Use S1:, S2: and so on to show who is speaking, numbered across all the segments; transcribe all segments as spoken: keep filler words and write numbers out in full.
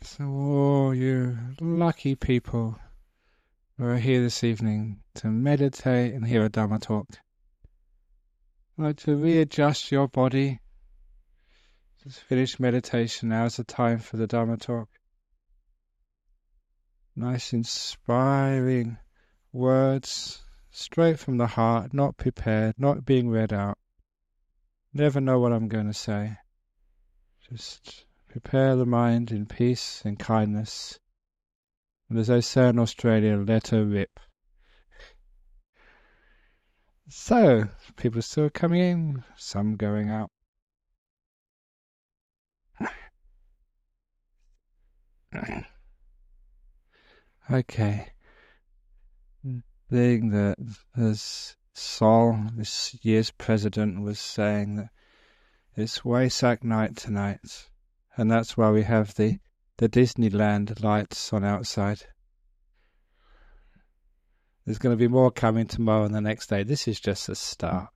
S1: So, oh, you lucky people who are here this evening to meditate and hear a Dhamma talk. Like to readjust your body. Just finish meditation. Now's the time for the Dhamma talk. Nice, inspiring words, straight from the heart, not prepared, not being read out. Never know what I'm going to say. Just prepare the mind in peace and kindness. And as they say in Australia, let her rip. So, people still coming in, some going out. Okay. Thing that this Sol, this year's president, was saying that it's Waisak night tonight, and that's why we have the, the Disneyland lights on outside. There's going to be more coming tomorrow and the next day. This is just a start.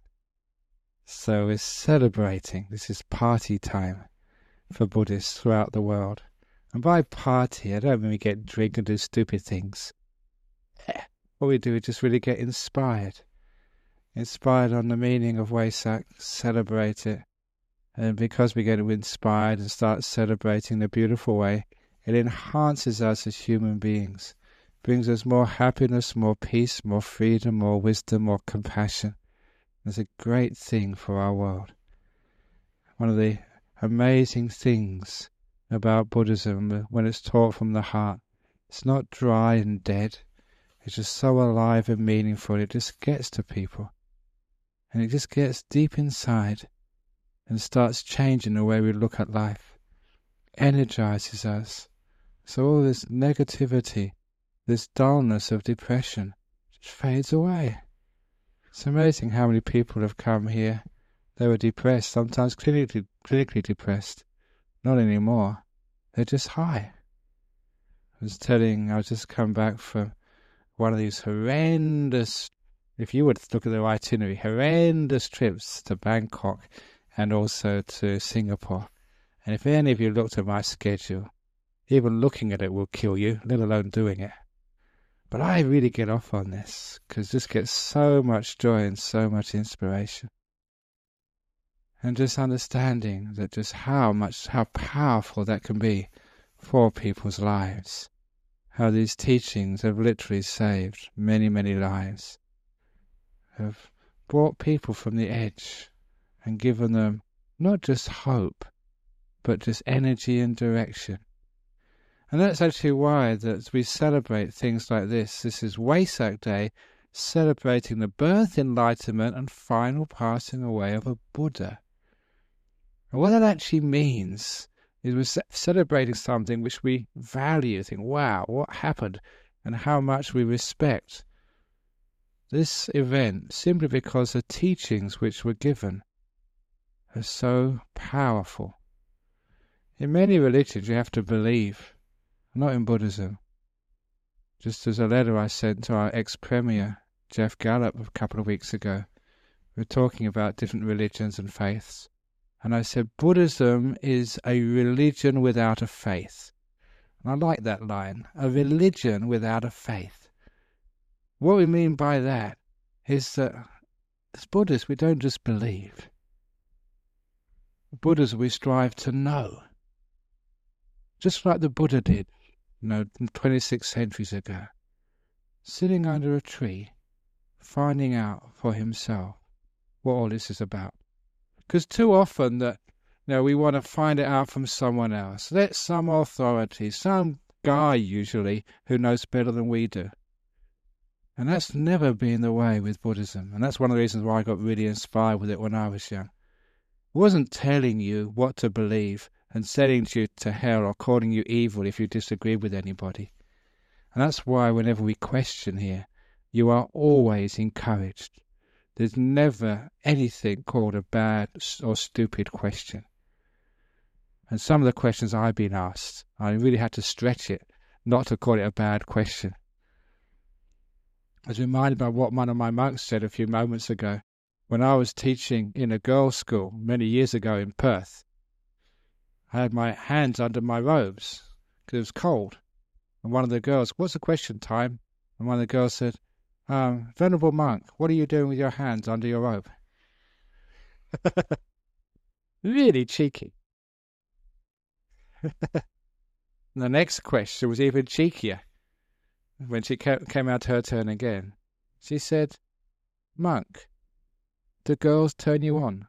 S1: So we're celebrating. This is party time for Buddhists throughout the world. And by party, I don't mean we get drink and do stupid things. What we do is just really get inspired. Inspired on the meaning of Waisak, celebrate it. And because we get inspired and start celebrating the beautiful way, it enhances us as human beings. Brings us more happiness, more peace, more freedom, more wisdom, more compassion. It's a great thing for our world. One of the amazing things about Buddhism, when it's taught from the heart, it's not dry and dead. It's just so alive and meaningful. It just gets to people. And it just gets deep inside and starts changing the way we look at life. Energizes us. So all this negativity, this dullness of depression, just fades away. It's amazing how many people have come here. They were depressed, sometimes clinically, clinically depressed. Not anymore. They're just high. I was telling, I was just come back from one of these horrendous, if you would look at the itinerary, horrendous trips to Bangkok and also to Singapore. And if any of you looked at my schedule, even looking at it will kill you, let alone doing it. But I really get off on this, because this gets so much joy and so much inspiration. And just understanding that just how much, how powerful that can be for people's lives. How these teachings have literally saved many, many lives. Have brought people from the edge and given them not just hope, but just energy and direction. And that's actually why that we celebrate things like this. This is Waisak Day, celebrating the birth, enlightenment, and final passing away of a Buddha. And what that actually means is we're celebrating something which we value, think, wow, what happened, and how much we respect this event simply because the teachings which were given are so powerful. In many religions you have to believe, not in Buddhism. Just as a letter I sent to our ex-premier, Jeff Gallup, a couple of weeks ago, we were talking about different religions and faiths. And I said, Buddhism is a religion without a faith. And I like that line, a religion without a faith. What we mean by that is that as Buddhists, we don't just believe. Buddhists, we strive to know. Just like the Buddha did, you know, twenty-six centuries ago. Sitting under a tree, finding out for himself what all this is about. Because too often that, you know, we want to find it out from someone else. Let some authority, some guy usually, who knows better than we do. And that's never been the way with Buddhism. And that's one of the reasons why I got really inspired with it when I was young. It wasn't telling you what to believe and sending you to hell or calling you evil if you disagree with anybody. And that's why whenever we question here, you are always encouraged. There's never anything called a bad or stupid question. And some of the questions I've been asked, I really had to stretch it, not to call it a bad question. I was reminded by what one of my monks said a few moments ago, when I was teaching in a girls' school many years ago in Perth. I had my hands under my robes, because it was cold. And one of the girls, what's the question time? And one of the girls said, um, Venerable monk, what are you doing with your hands under your robe? Really cheeky. The next question was even cheekier. When she came out her turn again, she said, Monk, do girls turn you on?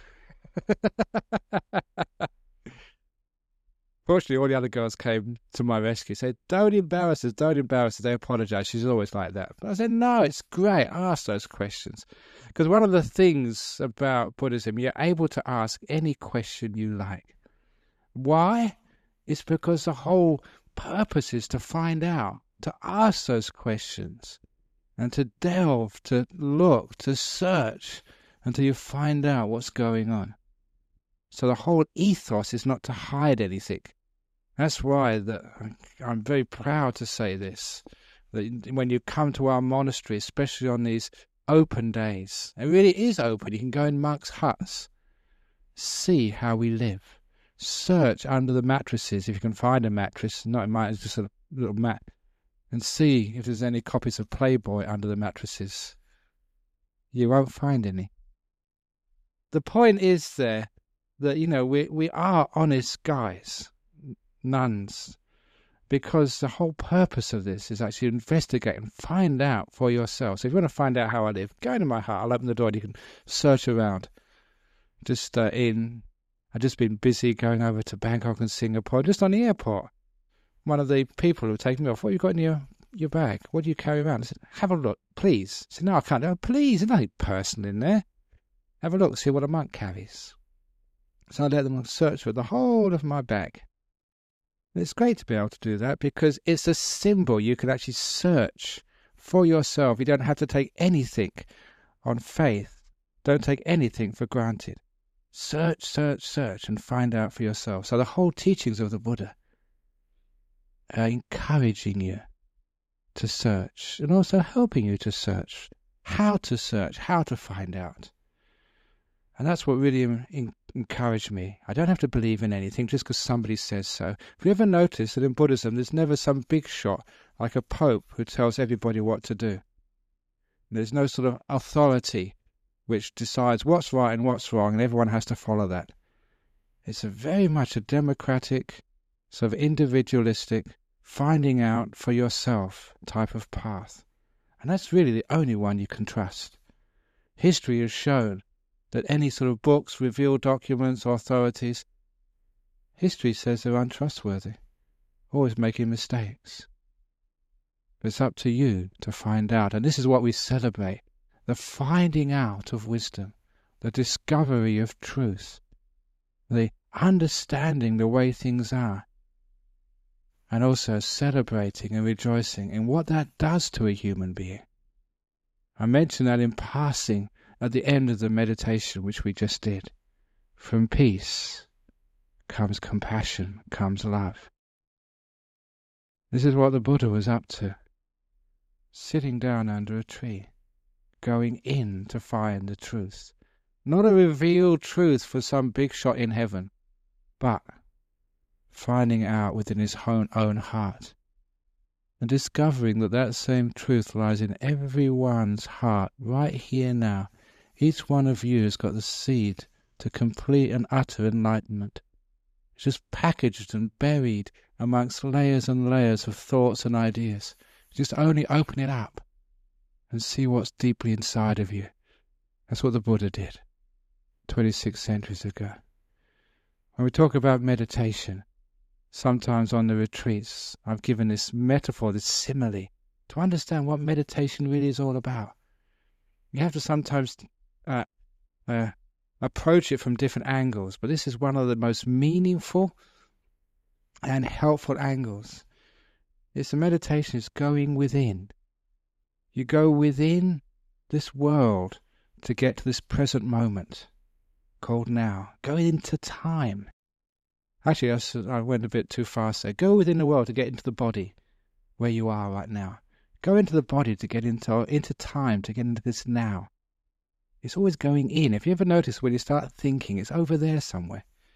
S1: Fortunately, all the other girls came to my rescue, said, don't embarrass us, don't embarrass us. They apologise. She's always like that. But I said, no, it's great. Ask those questions. Because one of the things about Buddhism, you're able to ask any question you like. Why? It's because the whole purpose is to find out, to ask those questions, and to delve, to look, to search, until you find out what's going on. So the whole ethos is not to hide anything. That's why that I'm very proud to say this, that when you come to our monastery, especially on these open days, it really is open. You can go in monks' huts, see how we live, search under the mattresses, if you can find a mattress, not in mine, it's just a little mat, and see if there's any copies of Playboy under the mattresses. You won't find any. The point is there that, you know, we, we are honest guys, nuns, because the whole purpose of this is actually investigate and find out for yourself. So if you want to find out how I live, go into my hut. I'll open the door and you can search around. Just uh, in, I've just been busy going over to Bangkok and Singapore, just on the airport. One of the people who were taking me off, what have you got in your, your bag? What do you carry around? I said, have a look, please. I said, no, I can't. Oh, please, there's nothing personal in there. Have a look, see what a monk carries. So I let them search for the whole of my bag. And it's great to be able to do that because it's a symbol. You can actually search for yourself. You don't have to take anything on faith. Don't take anything for granted. Search, search, search, and find out for yourself. So the whole teachings of the Buddha are encouraging you to search and also helping you to search. How to search, how to find out. And that's what really in, encouraged me. I don't have to believe in anything just because somebody says so. Have you ever noticed that in Buddhism there's never some big shot like a pope who tells everybody what to do? There's no sort of authority which decides what's right and what's wrong and everyone has to follow that. It's a very much a democratic, sort of individualistic, finding out for yourself type of path. And that's really the only one you can trust. History has shown that any sort of books, revealed documents, or authorities, history says they're untrustworthy, always making mistakes. It's up to you to find out, and this is what we celebrate, the finding out of wisdom, the discovery of truth, the understanding the way things are, and also celebrating and rejoicing in what that does to a human being. I mentioned that in passing at the end of the meditation which we just did. From peace comes compassion, comes love. This is what the Buddha was up to. Sitting down under a tree, going in to find the truth. Not a revealed truth for some big shot in heaven, but finding out within his own, own heart and discovering that that same truth lies in everyone's heart right here now. Each one of you has got the seed to complete and utter enlightenment. It's just packaged and buried amongst layers and layers of thoughts and ideas. Just only open it up and see what's deeply inside of you. That's what the Buddha did twenty-six centuries ago. When we talk about meditation, sometimes on the retreats, I've given this metaphor, this simile, to understand what meditation really is all about. You have to sometimes uh, uh, approach it from different angles, but this is one of the most meaningful and helpful angles. It's a meditation, it's going within. You go within this world to get to this present moment, called now. Go into time. Actually, I, I went a bit too fast there. Go within the world to get into the body, where you are right now. Go into the body to get into, into time, to get into this now. It's always going in. If you ever notice when you start thinking, it's over there somewhere.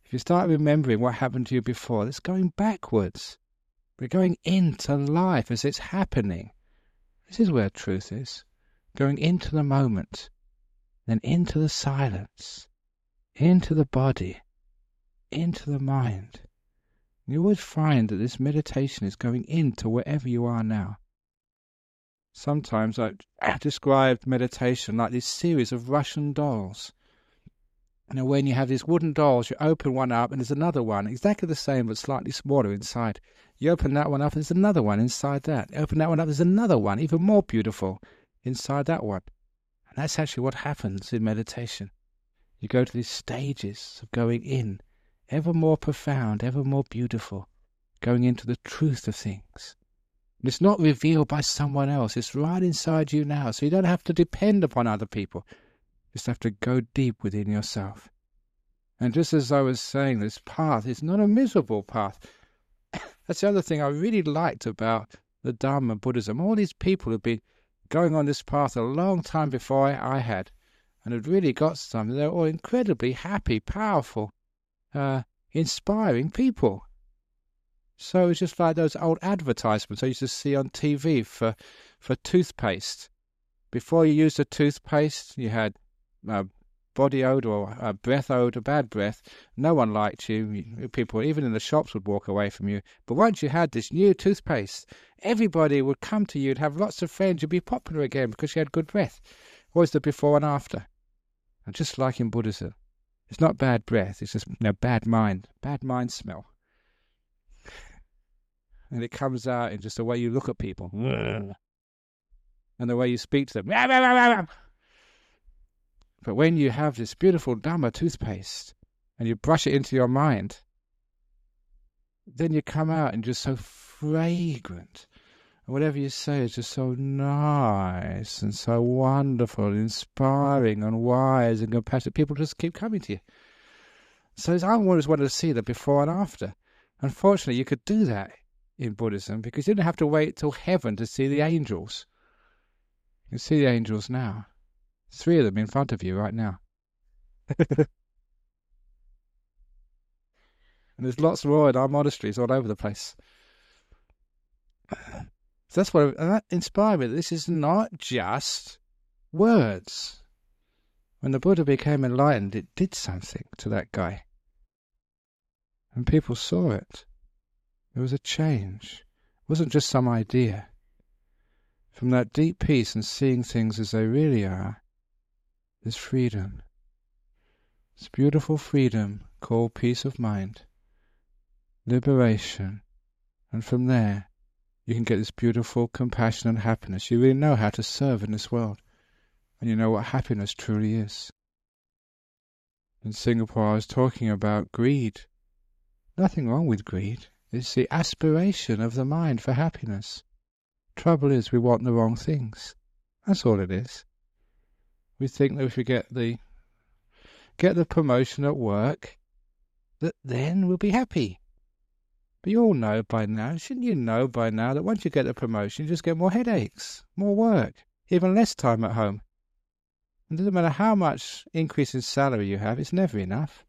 S1: If you start remembering what happened to you before, it's going backwards. We're going into life as it's happening. This is where truth is. Going into the moment, then into the silence, into the body, into the mind. You always find that this meditation is going into wherever you are now. Sometimes I've described meditation like this series of Russian dolls. You know, when you have these wooden dolls, you open one up and there's another one, exactly the same but slightly smaller inside. You open that one up and there's another one inside that. You open that one up, there's another one, even more beautiful, inside that one. And that's actually what happens in meditation. You go to these stages of going in, ever more profound, ever more beautiful, going into the truth of things. And it's not revealed by someone else. It's right inside you now. So you don't have to depend upon other people. You just have to go deep within yourself. And just as I was saying, this path is not a miserable path. That's the other thing I really liked about the Dharma Buddhism. All these people have been going on this path a long time before I had, and had really got something. They're all incredibly happy, powerful, uh, inspiring people. So it's just like those old advertisements I used to see on T V for, for toothpaste. Before you used a toothpaste, you had uh, body odor or uh, breath odor, bad breath. No one liked you. People, even in the shops, would walk away from you. But once you had this new toothpaste, everybody would come to you and have lots of friends. You'd be popular again because you had good breath. Always the before and after. And just like in Buddhism, it's not bad breath. It's just, you know, bad mind, bad mind smell. And it comes out in just the way you look at people. And the way you speak to them. But when you have this beautiful Dhamma toothpaste and you brush it into your mind, then you come out and just so fragrant. And whatever you say is just so nice and so wonderful, inspiring and wise and compassionate. People just keep coming to you. So I always wanted to see the before and after. Unfortunately, you could do that in Buddhism because you didn't have to wait till heaven to see the angels. You can see the angels now. Three of them in front of you right now. And there's lots more in our monasteries all over the place. So that's what and that inspired me. This is not just words. When the Buddha became enlightened, it did something to that guy. And people saw it. There was a change. It wasn't just some idea. From that deep peace and seeing things as they really are, there's freedom. This beautiful freedom called peace of mind, liberation, and from there you can get this beautiful compassion and happiness. You really know how to serve in this world, and you know what happiness truly is. In Singapore I was talking about greed. Nothing wrong with greed. It's the aspiration of the mind for happiness. Trouble is we want the wrong things. That's all it is. We think that if we get the get the promotion at work, that then we'll be happy. But you all know by now, shouldn't you know by now, that once you get the promotion, you just get more headaches, more work, even less time at home. It doesn't matter how much increase in salary you have, it's never enough.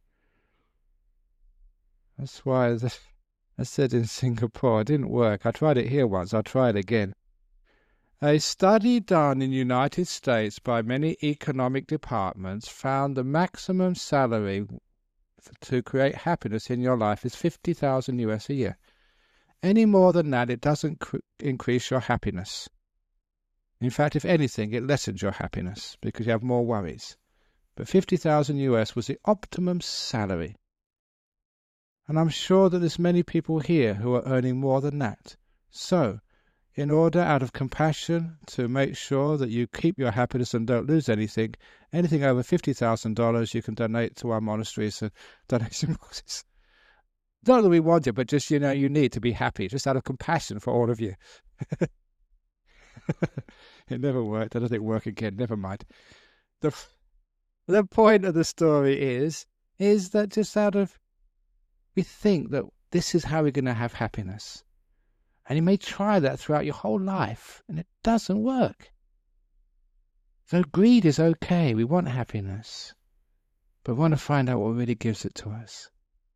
S1: That's why the, I said in Singapore, it didn't work. I tried it here once, I'll try it again. A study done in the United States by many economic departments found the maximum salary to create happiness in your life is fifty thousand U S a year. Any more than that, it doesn't cr- increase your happiness. In fact, if anything, it lessens your happiness because you have more worries. But fifty thousand U S was the optimum salary. And I'm sure that there's many people here who are earning more than that. So, in order, out of compassion, to make sure that you keep your happiness and don't lose anything, anything over fifty thousand dollars you can donate to our monasteries and donation boxes. Not that we want it, but just, you know, you need to be happy, just out of compassion for all of you. It never worked. I don't think it'll work again. Never mind. The, the point of the story is, is that just out of, we think that this is how we're going to have happiness. And you may try that throughout your whole life, and it doesn't work. So greed is okay. We want happiness. But we want to find out what really gives it to us.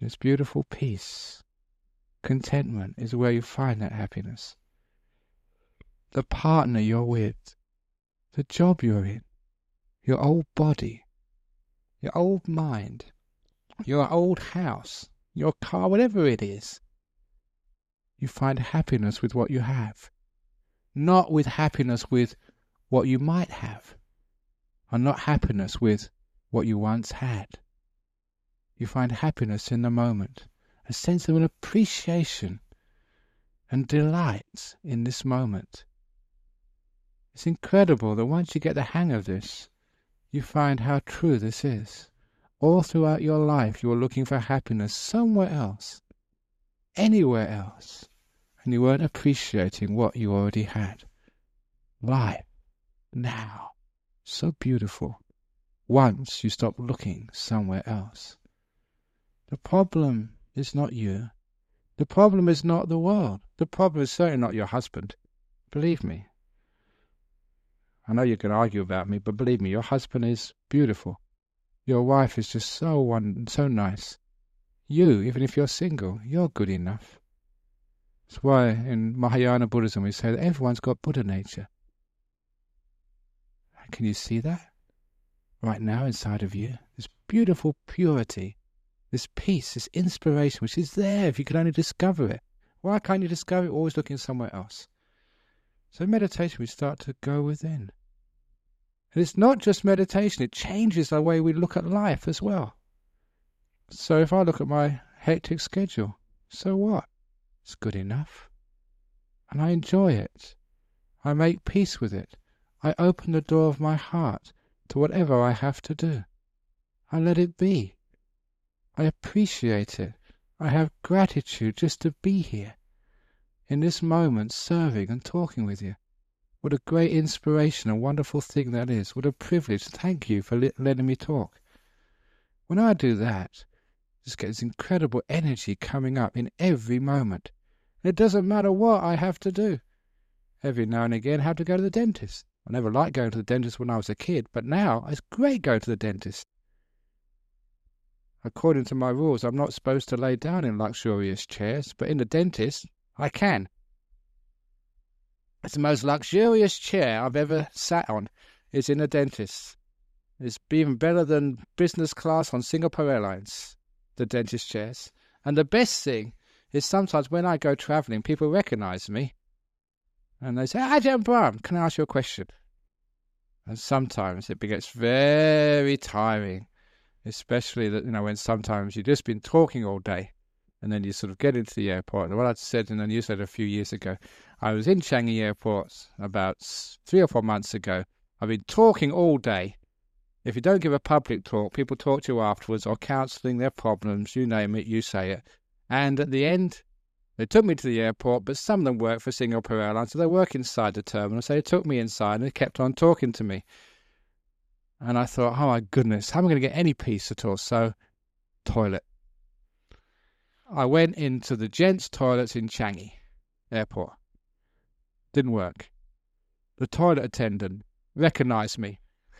S1: This beautiful peace, contentment is where you find that happiness. The partner you're with, the job you're in, your old body, your old mind, your old house, your car, whatever it is. You find happiness with what you have, not with happiness with what you might have, and not happiness with what you once had. You find happiness in the moment, a sense of an appreciation and delight in this moment. It's incredible that once you get the hang of this, you find how true this is. All throughout your life, you are looking for happiness somewhere else, anywhere else, and you weren't appreciating what you already had. Life, now, so beautiful, once you stop looking somewhere else. The problem is not you. The problem is not the world. The problem is certainly not your husband. Believe me. I know you can argue about me, but believe me, your husband is beautiful. Your wife is just so one, so nice. You, even if you're single, you're good enough. That's why in Mahayana Buddhism we say that everyone's got Buddha nature. Can you see that? Right now inside of you, this beautiful purity, this peace, this inspiration, which is there if you can only discover it. Why can't you discover it? Always looking somewhere else. So in meditation we start to go within. And it's not just meditation, it changes the way we look at life as well. So if I look at my hectic schedule, so what? It's good enough. And I enjoy it. I make peace with it. I open the door of my heart to whatever I have to do. I let it be. I appreciate it. I have gratitude just to be here, in this moment, serving and talking with you. What a great inspiration, a wonderful thing that is. What a privilege. Thank you for letting me talk. When I do that, I just get this incredible energy coming up in every moment. It doesn't matter what I have to do. Every now and again I have to go to the dentist. I never liked going to the dentist when I was a kid, but now it's great going to the dentist. According to my rules, I'm not supposed to lay down in luxurious chairs, but in the dentist, I can. It's the most luxurious chair I've ever sat on. It's in a dentist. It's even better than business class on Singapore Airlines, the dentist chairs. And the best thing is sometimes when I go travelling, people recognise me. And they say, Ajahn Brahm, can I ask you a question? And sometimes it gets very tiring, especially that, you know, when sometimes you've just been talking all day. And then you sort of get into the airport. And what I said in the newsletter a few years ago, I was in Changi Airport about three or four months ago. I've been talking all day. If you don't give a public talk, people talk to you afterwards or counselling their problems, you name it, you say it. And at the end, they took me to the airport, but some of them work for Singapore Airlines, so they work inside the terminal. So they took me inside and they kept on talking to me. And I thought, oh my goodness, how am I going to get any peace at all? So, toilet. I went into the gents' toilets in Changi Airport. Didn't work. The toilet attendant recognised me.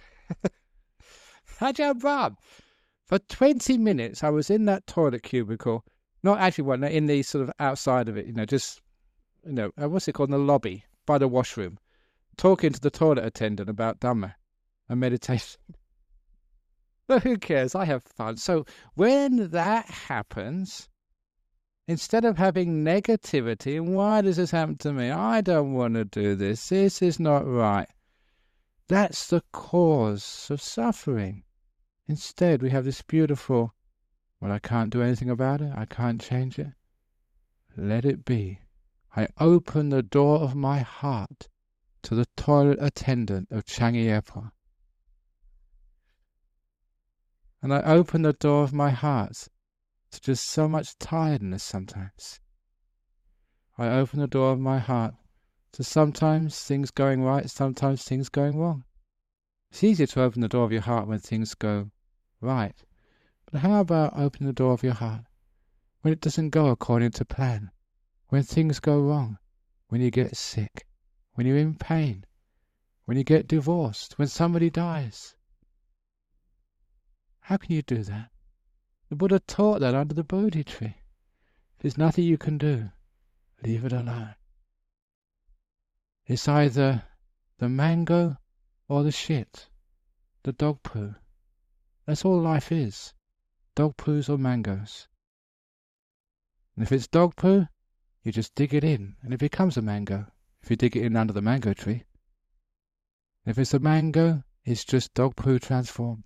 S1: Ajahn Brahm. For twenty minutes I was in that toilet cubicle, not actually one, in the sort of outside of it, you know, just, you know, what's it called, in the lobby, by the washroom, talking to the toilet attendant about Dhamma and meditation. But who cares? I have fun. So when that happens, instead of having negativity, and why does this happen to me? I don't want to do this. This is not right. That's the cause of suffering. Instead, we have this beautiful, well, I can't do anything about it. I can't change it. Let it be. I open the door of my heart to the toilet attendant of Changi Airport. And I open the door of my heart to just so much tiredness sometimes. I open the door of my heart to sometimes things going right, sometimes things going wrong. It's easier to open the door of your heart when things go right. But how about opening the door of your heart when it doesn't go according to plan? When things go wrong? When you get sick? When you're in pain? When you get divorced? When somebody dies? How can you do that? The Buddha taught that under the Bodhi tree. If there's nothing you can do, leave it alone. It's either the mango or the shit, the dog poo. That's all life is, dog poos or mangoes. And if it's dog poo, you just dig it in, and it becomes a mango, if you dig it in under the mango tree. If it's a mango, it's just dog poo transformed.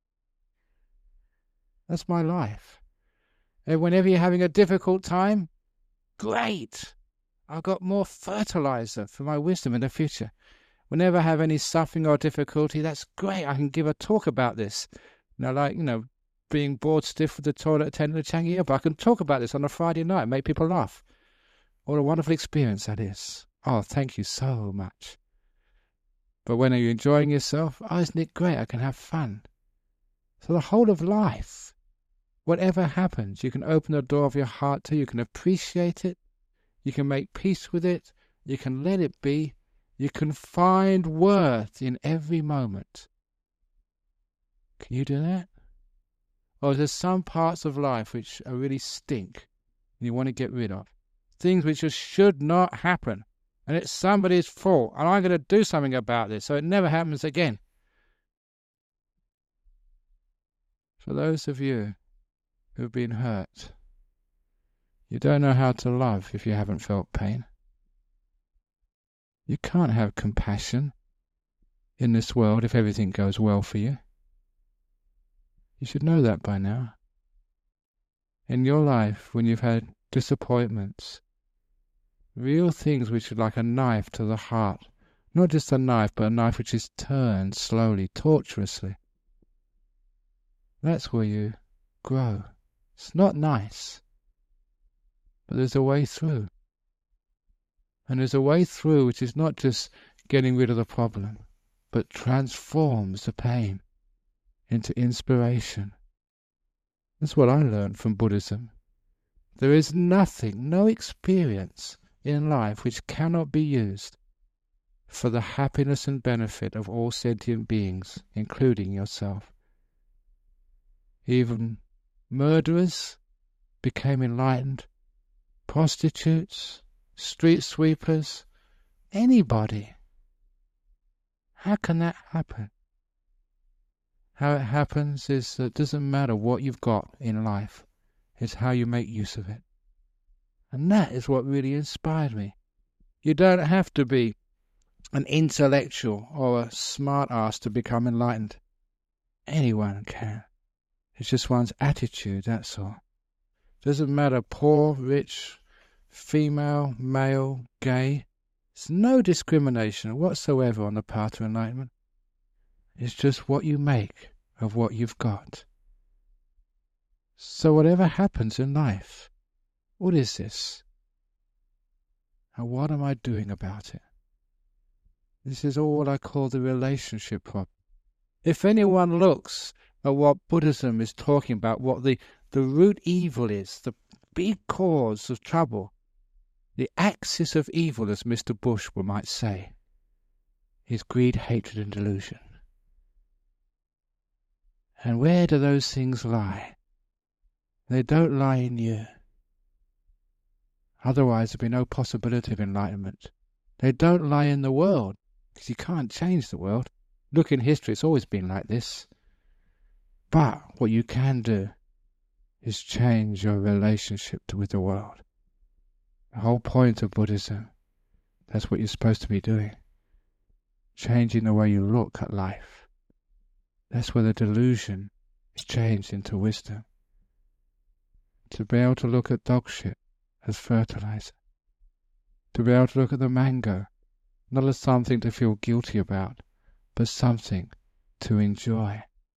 S1: That's my life. And whenever you're having a difficult time, great! I've got more fertilizer for my wisdom in the future. Whenever I have any suffering or difficulty, that's great. I can give a talk about this. You know, like, you know, being bored stiff with the toilet attendant at Changi Airport. I can talk about this on a Friday night, make people laugh. What a wonderful experience that is. Oh, thank you so much. But when are you enjoying yourself? Oh, isn't it great? I can have fun. So the whole of life, whatever happens, you can open the door of your heart to, you can appreciate it, you can make peace with it, you can let it be, you can find worth in every moment. Can you do that? Or is there some parts of life which are really stink and you want to get rid of? Things which just should not happen. And it's somebody's fault. And I'm going to do something about this so it never happens again. For those of you who've been hurt, you don't know how to love if you haven't felt pain. You can't have compassion in this world if everything goes well for you. You should know that by now. In your life, when you've had disappointments, real things which are like a knife to the heart, not just a knife, but a knife which is turned slowly, tortuously, that's where you grow. It's not nice, but there's a way through. And there's a way through which is not just getting rid of the problem, but transforms the pain into inspiration. That's what I learned from Buddhism. There is nothing, no experience in life which cannot be used for the happiness and benefit of all sentient beings, including yourself. Even murderers became enlightened, prostitutes, street sweepers, anybody. How can that happen? How it happens is that it doesn't matter what you've got in life, it's how you make use of it. And that is what really inspired me. You don't have to be an intellectual or a smart ass to become enlightened. Anyone can. It's just one's attitude, that's all. Doesn't matter poor, rich, female, male, gay. There's no discrimination whatsoever on the path to enlightenment. It's just what you make of what you've got. So whatever happens in life, what is this? And what am I doing about it? This is all what I call the relationship problem. If anyone looks at what Buddhism is talking about, what the, the root evil is, the big cause of trouble, the axis of evil, as Mister Bush might say, is greed, hatred, and delusion. And where do those things lie? They don't lie in you. Otherwise there'd be no possibility of enlightenment. They don't lie in the world, because you can't change the world. Look in history, it's always been like this. But what you can do is change your relationship to, with the world. The whole point of Buddhism, that's what you're supposed to be doing. Changing the way you look at life. That's where the delusion is changed into wisdom. To be able to look at dog shit as fertilizer. To be able to look at the mango, not as something to feel guilty about, but something to enjoy.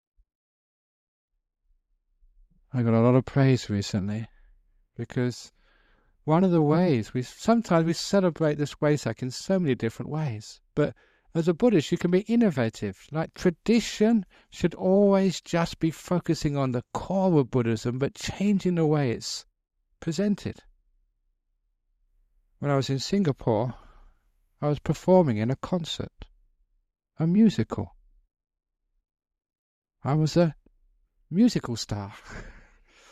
S1: I got a lot of praise recently because one of the ways we sometimes we celebrate this Wesak in so many different ways, but as a Buddhist you can be innovative. Like tradition should always just be focusing on the core of Buddhism, but changing the way it's presented. When I was in Singapore, I was performing in a concert, a musical. I was a musical star.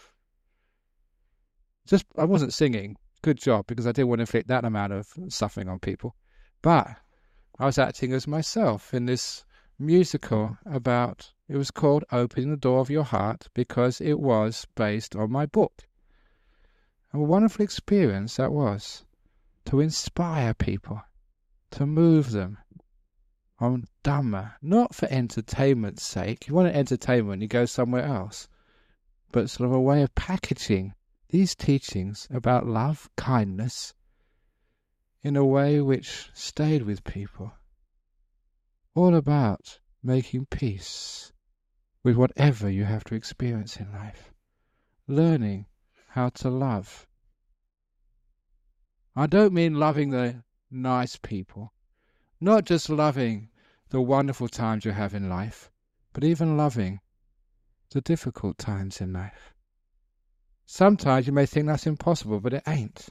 S1: Just, I wasn't singing. Good job, because I didn't want to inflict that amount of suffering on people. But I was acting as myself in this musical about, it was called Opening the Door of Your Heart, because it was based on my book. And a wonderful experience that was, to inspire people, to move them on Dhamma, not for entertainment's sake. You want an entertainment, you go somewhere else. But sort of a way of packaging these teachings about love, kindness, in a way which stayed with people. All about making peace with whatever you have to experience in life. Learning how to love. I don't mean loving the nice people. Not just loving the wonderful times you have in life, but even loving the difficult times in life. Sometimes you may think that's impossible, but it ain't.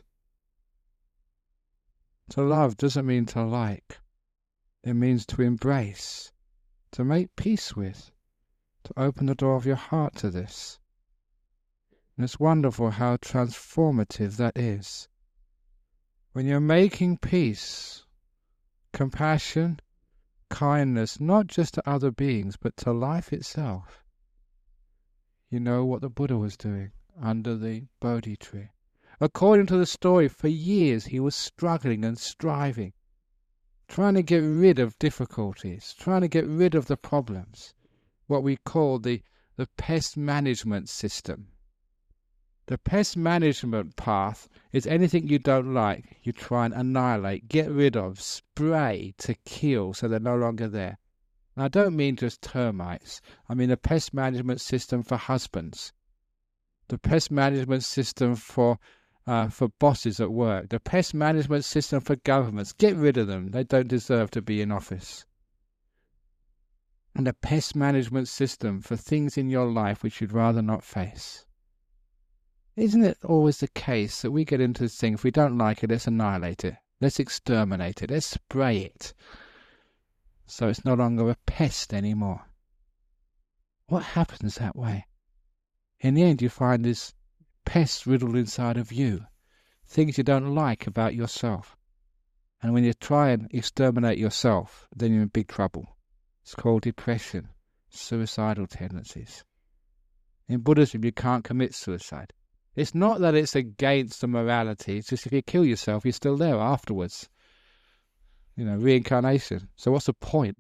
S1: To love doesn't mean to like. It means to embrace, to make peace with, to open the door of your heart to this. And it's wonderful how transformative that is. When you're making peace, compassion, kindness, not just to other beings, but to life itself. You know what the Buddha was doing under the Bodhi tree. According to the story, for years he was struggling and striving, trying to get rid of difficulties, trying to get rid of the problems, what we call the, the pest management system. The pest management path is anything you don't like, you try and annihilate, get rid of, spray to kill so they're no longer there. And I don't mean just termites. I mean a pest management system for husbands, the pest management system for uh, for bosses at work, the pest management system for governments. Get rid of them. They don't deserve to be in office. And the pest management system for things in your life which you'd rather not face. Isn't it always the case that we get into this thing, if we don't like it, let's annihilate it, let's exterminate it, let's spray it, so it's no longer a pest anymore? What happens that way? In the end, you find this pest riddled inside of you, things you don't like about yourself. And when you try and exterminate yourself, then you're in big trouble. It's called depression, suicidal tendencies. In Buddhism, you can't commit suicide. It's not that it's against the morality, it's just if you kill yourself, you're still there afterwards. You know, reincarnation. So what's the point?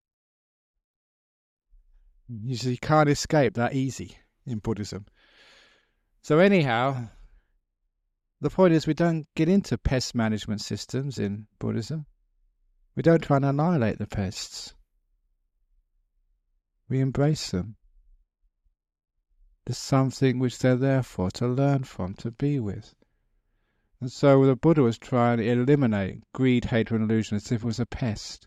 S1: You, you can't escape that easy in Buddhism. So anyhow, the point is we don't get into pest management systems in Buddhism. We don't try and annihilate the pests. We embrace them. There's something which they're there for, to learn from, to be with. And so the Buddha was trying to eliminate greed, hatred and illusion as if it was a pest.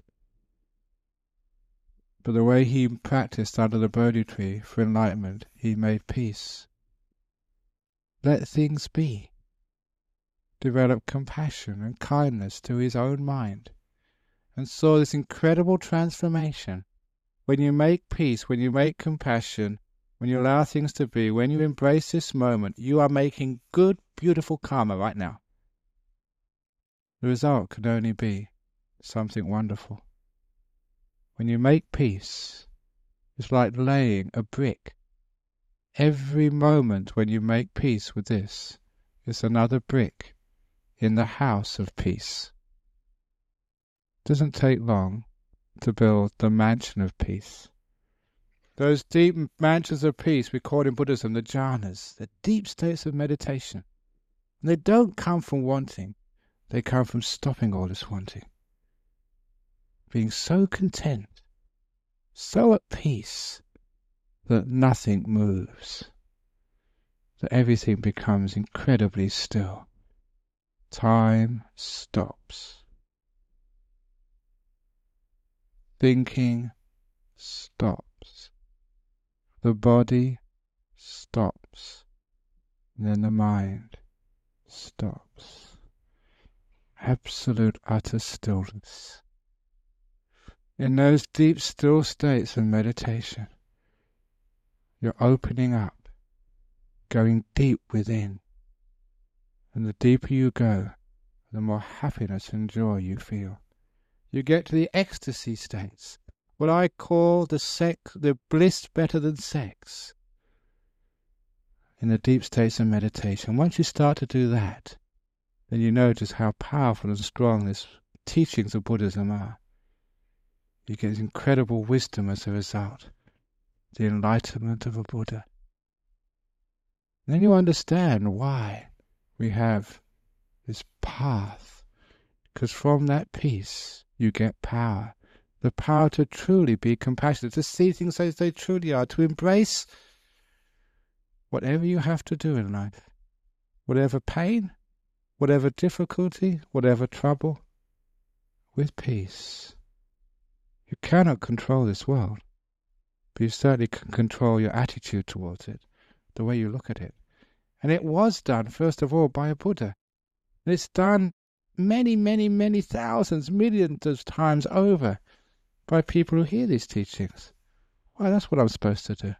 S1: But the way he practiced under the Bodhi tree for enlightenment, he made peace. Let things be. Developed compassion and kindness to his own mind. And saw this incredible transformation. When you make peace, when you make compassion, when you allow things to be, when you embrace this moment, you are making good, beautiful karma right now. The result can only be something wonderful. When you make peace, it's like laying a brick. Every moment when you make peace with this is another brick in the house of peace. It doesn't take long to build the mansion of peace. Those deep mansions of peace we call in Buddhism the jhanas, the deep states of meditation. And they don't come from wanting, they come from stopping all this wanting. Being so content, so at peace, that nothing moves, that everything becomes incredibly still. Time stops. Thinking stops. The body stops. And then the mind stops. Absolute utter stillness. In those deep still states of meditation, you're opening up, going deep within, And the deeper you go, the more happiness and joy you feel. You get to the ecstasy states, what I call the sex, the bliss better than sex, in the deep states of meditation. Once you start to do that, then you notice how powerful and strong these teachings of Buddhism are. You get incredible wisdom as a result, the enlightenment of a Buddha. And then you understand why we have this path, because from that peace you get power, the power to truly be compassionate, to see things as they truly are, to embrace whatever you have to do in life, whatever pain, whatever difficulty, whatever trouble, with peace. You cannot control this world, but you certainly can control your attitude towards it, the way you look at it. And it was done, first of all, by a Buddha. And it's done many, many, many thousands, millions of times over by people who hear these teachings. Well, that's what I'm supposed to do.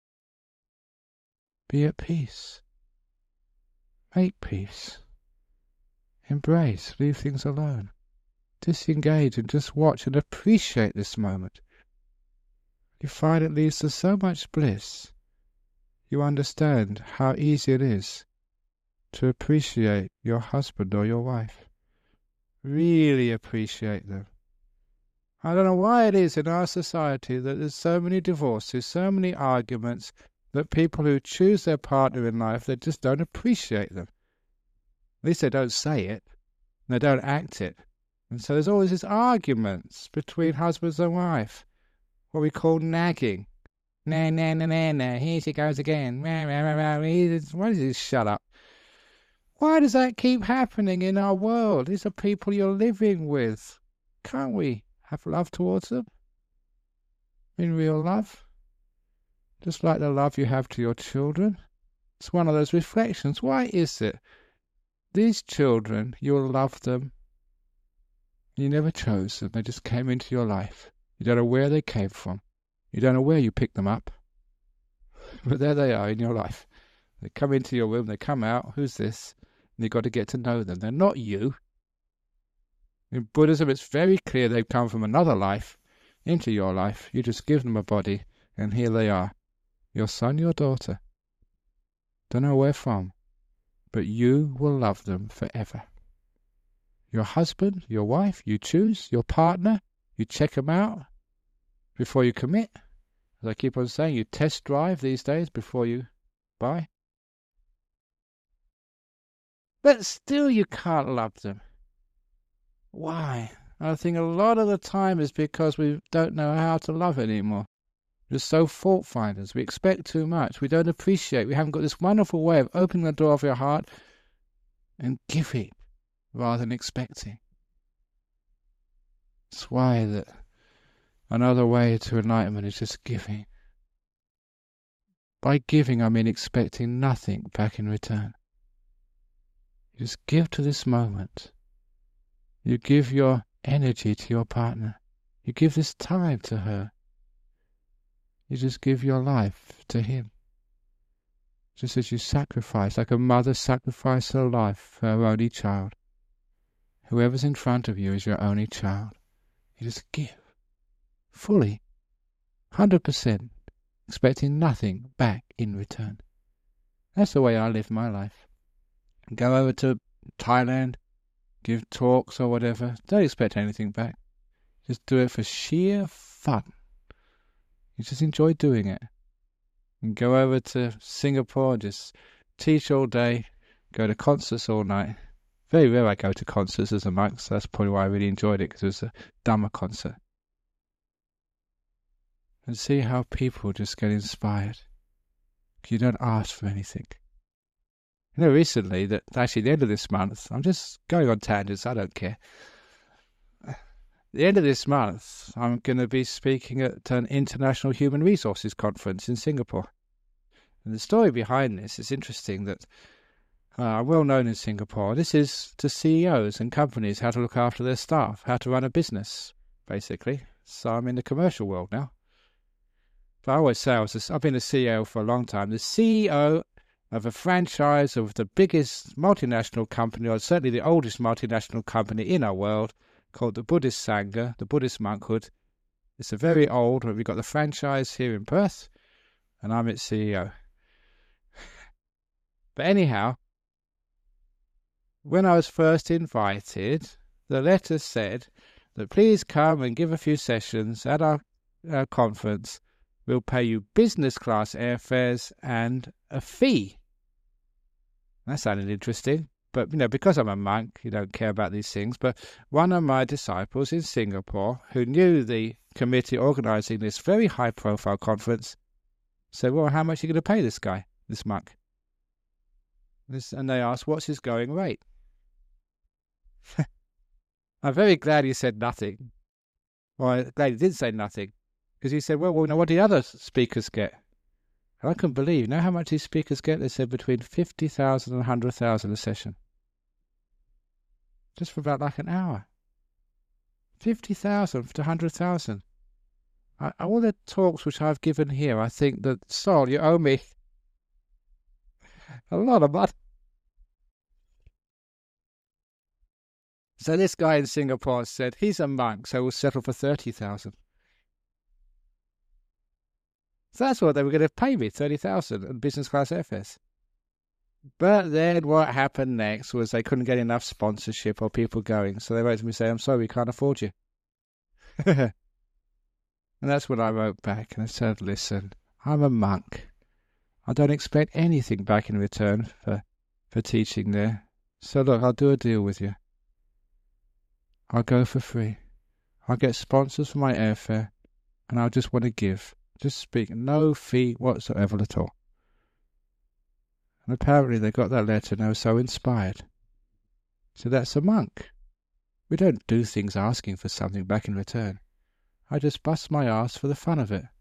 S1: Be at peace. Make peace. Embrace. Leave things alone. Disengage and just watch and appreciate this moment. You find it leads to so much bliss. You understand how easy it is to appreciate your husband or your wife. Really appreciate them. I don't know why it is in our society that there's so many divorces, so many arguments, that people who choose their partner in life, they just don't appreciate them. At least they don't say it, and they don't act it. And so there's always these arguments between husbands and wife, what we call nagging. Nah, nah, nah, nah, nah, here she goes again. Rah, rah, rah, rah. What is this? Shut up. Why does that keep happening in our world? These are people you're living with. Can't we have love towards them? In real love? Just like the love you have to your children. It's one of those reflections. Why is it these children, you'll love them, you never chose them, they just came into your life. You don't know where they came from. You don't know where you picked them up. But there they are in your life. They come into your room, they come out, who's this? And you've got to get to know them. They're not you. In Buddhism, it's very clear they've come from another life into your life. You just give them a body, and here they are. Your son, your daughter. Don't know where from, but you will love them forever. Your husband, your wife, you choose, your partner, you check them out before you commit. As I keep on saying, you test drive these days before you buy. But still you can't love them. Why? I think a lot of the time is because we don't know how to love anymore. We're so fault finders. We expect too much. We don't appreciate. We haven't got this wonderful way of opening the door of your heart and giving rather than expecting. That's why that another way to enlightenment is just giving. By giving, I mean expecting nothing back in return. You just give to this moment. You give your energy to your partner. You give this time to her. You just give your life to him. Just as you sacrifice, like a mother sacrifices her life for her only child. Whoever's in front of you is your only child. You just give. Fully. one hundred percent. Expecting nothing back in return. That's the way I live my life. Go over to Thailand, give talks or whatever. Don't expect anything back. Just do it for sheer fun. You just enjoy doing it. And go over to Singapore, just teach all day, go to concerts all night. Very rare I go to concerts as a monk, so that's probably why I really enjoyed it, because it was a Dhamma concert. And see how people just get inspired. You don't ask for anything. You know, recently, that actually the end of this month, I'm just going on tangents, I don't care. The end of this month, I'm going to be speaking at an International Human Resources Conference in Singapore. And the story behind this is interesting, that uh, I'm well known in Singapore. This is to C E Os and companies, how to look after their staff, how to run a business, basically. So I'm in the commercial world now. But I always say, I was a, I've been a C E O for a long time. The C E O of a franchise of the biggest multinational company, or certainly the oldest multinational company in our world, called the Buddhist Sangha, the Buddhist Monkhood. It's a very old, we've got the franchise here in Perth, and I'm its C E O. But anyhow, when I was first invited, the letter said that please come and give a few sessions at our, our conference. We'll pay you business class airfares and a fee. That sounded interesting, but you know, because I'm a monk, you don't care about these things. But one of my disciples in Singapore, who knew the committee organising this very high-profile conference, said, "Well, how much are you going to pay this guy, this monk?" This, and they asked, "What's his going rate?" I'm very glad he said nothing. Well, I'm glad he didn't say nothing, because he said, "Well, well, now what do the other speakers get?" And I couldn't believe, you know how much these speakers get? They said between fifty thousand and one hundred thousand a session. Just for about like an hour. fifty thousand to one hundred thousand. I, all the talks which I've given here, I think that, Sol, you owe me a lot of money. So this guy in Singapore said he's a monk, so we'll settle for thirty thousand. So that's what they were going to pay me, thirty thousand and business class airfares. But then what happened next was they couldn't get enough sponsorship or people going. So they wrote to me saying, "I'm sorry, we can't afford you." And that's when I wrote back and I said, "Listen, I'm a monk. I don't expect anything back in return for, for teaching there. So look, I'll do a deal with you. I'll go for free. I'll get sponsors for my airfare and I'll just want to give. Just speak, no fee whatsoever at all." And apparently they got that letter and they were so inspired. So that's a monk. We don't do things asking for something back in return. I just bust my ass for the fun of it.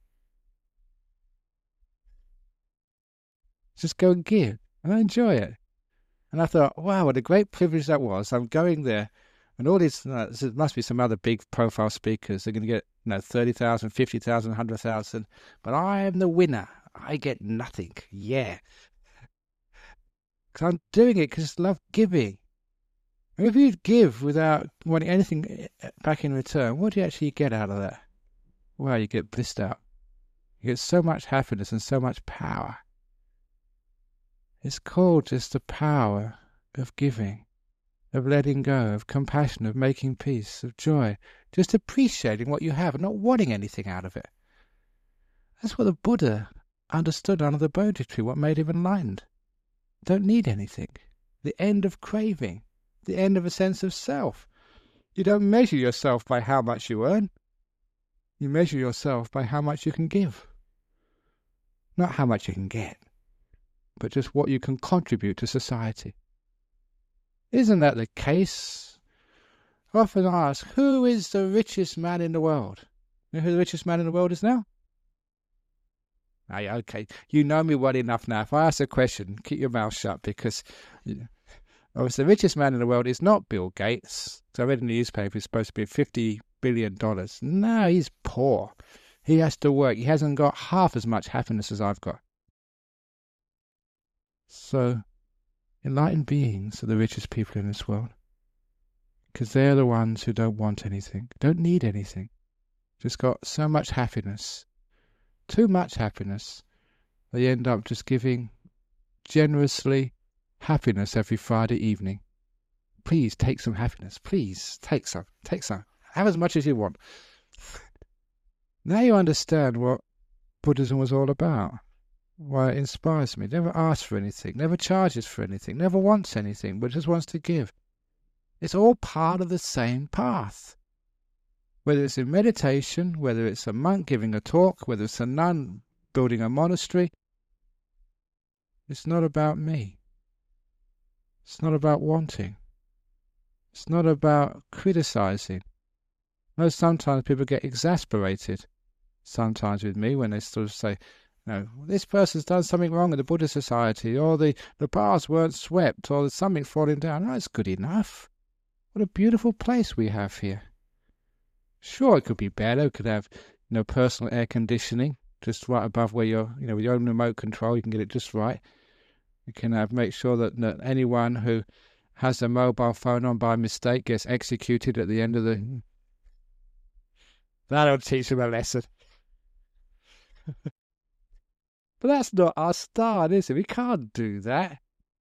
S1: Just go and give, and I enjoy it. And I thought, wow, what a great privilege that was. I'm going there, and all these, uh, there must be some other big profile speakers. They're going to get, you know, thirty thousand, fifty thousand, one hundred thousand. But I am the winner. I get nothing. Yeah. Because I'm doing it because I love giving. And if you give without wanting anything back in return, what do you actually get out of that? Well, you get blissed out. You get so much happiness and so much power. It's called just the power of giving, of letting go, of compassion, of making peace, of joy, just appreciating what you have and not wanting anything out of it. That's what the Buddha understood under the Bodhi tree, what made him enlightened. Don't need anything. The end of craving, the end of a sense of self. You don't measure yourself by how much you earn. You measure yourself by how much you can give. Not how much you can get, but just what you can contribute to society. Isn't that the case? I often ask, who is the richest man in the world? You know who the richest man in the world is now? Oh, yeah, okay, you know me well enough now. If I ask a question, keep your mouth shut, because you know, obviously the richest man in the world is not Bill Gates. So I read in the newspaper he's supposed to be fifty billion dollars. No, he's poor. He has to work. He hasn't got half as much happiness as I've got. So, enlightened beings are the richest people in this world, because they're the ones who don't want anything, don't need anything, just got so much happiness, too much happiness, they end up just giving generously happiness every Friday evening. Please take some happiness, please take some, take some, have as much as you want. Now you understand what Buddhism was all about. Why it inspires me. Never asks for anything, never charges for anything, never wants anything, but just wants to give. It's all part of the same path. Whether it's in meditation, whether it's a monk giving a talk, whether it's a nun building a monastery, it's not about me. It's not about wanting. It's not about criticizing. I know sometimes people get exasperated sometimes with me when they sort of say, no, this person's done something wrong in the Buddhist society, or the, the bars weren't swept, or there's something falling down. No, it's good enough. What a beautiful place we have here. Sure, it could be better. It could have, you know, personal air conditioning just right above where you're, you know, with your own remote control, you can get it just right. We can have make sure that, that anyone who has their mobile phone on by mistake gets executed at the end of the... That'll teach them a lesson. But that's not our style, is it? We can't do that.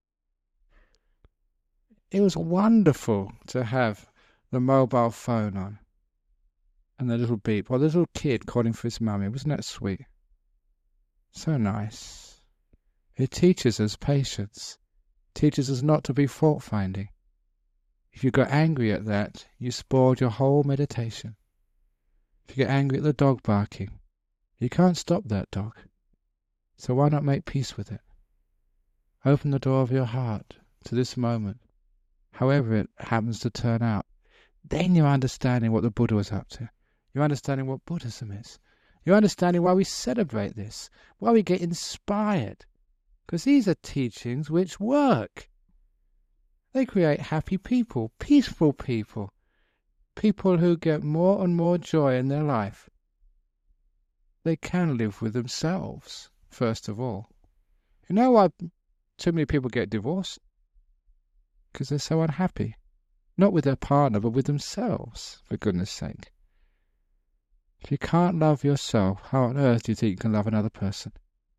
S1: It was wonderful to have the mobile phone on and the little beep. Well, the little kid calling for his mummy. Wasn't that sweet? So nice. It teaches us patience. Teaches us not to be fault-finding. If you got angry at that, you spoiled your whole meditation. If you get angry at the dog barking, you can't stop that dog. So why not make peace with it? Open the door of your heart to this moment, however it happens to turn out. Then you're understanding what the Buddha was up to. You're understanding what Buddhism is. You're understanding why we celebrate this, why we get inspired. Because these are teachings which work. They create happy people, peaceful people, people who get more and more joy in their life. They can live with themselves, first of all. You know why too many people get divorced? Because they're so unhappy. Not with their partner, but with themselves, for goodness sake. If you can't love yourself, how on earth do you think you can love another person?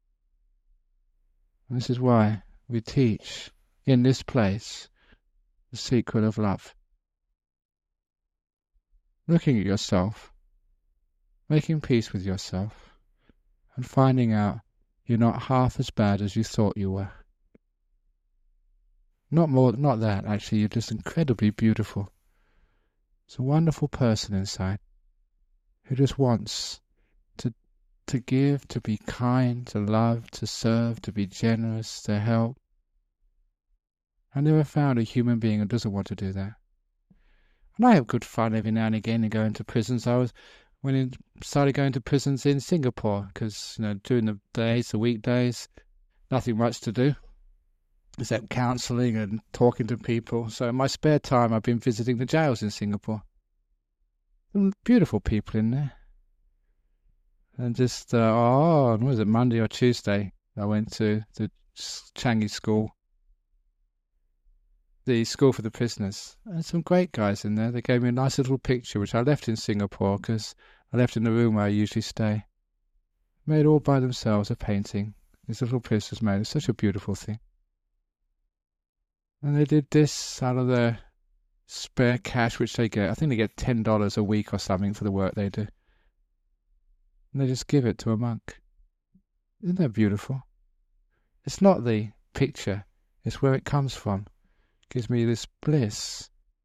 S1: And this is why we teach in this place the secret of love. Looking at yourself, making peace with yourself, and finding out you're not half as bad as you thought you were. Not more, not that, actually, you're just incredibly beautiful. It's a wonderful person inside who just wants to to give, to be kind, to love, to serve, to be generous, to help. I never found a human being who doesn't want to do that. And I have good fun every now and again in going to prisons. I was when I started going to prisons in Singapore because, you know, during the days, the weekdays, nothing much to do except counselling and talking to people. So in my spare time, I've been visiting the jails in Singapore. Some beautiful people in there. And just, uh, oh, what was it, Monday or Tuesday, I went to the Changi School, the school for the prisoners. And some great guys in there. They gave me a nice little picture, which I left in Singapore because I left in the room where I usually stay. Made all by themselves, a painting. These little prisoners made. It's such a beautiful thing. And they did this out of their spare cash, which they get. I think they get ten dollars a week or something for the work they do. And they just give it to a monk. Isn't that beautiful? It's not the picture. It's where it comes from. It gives me this bliss.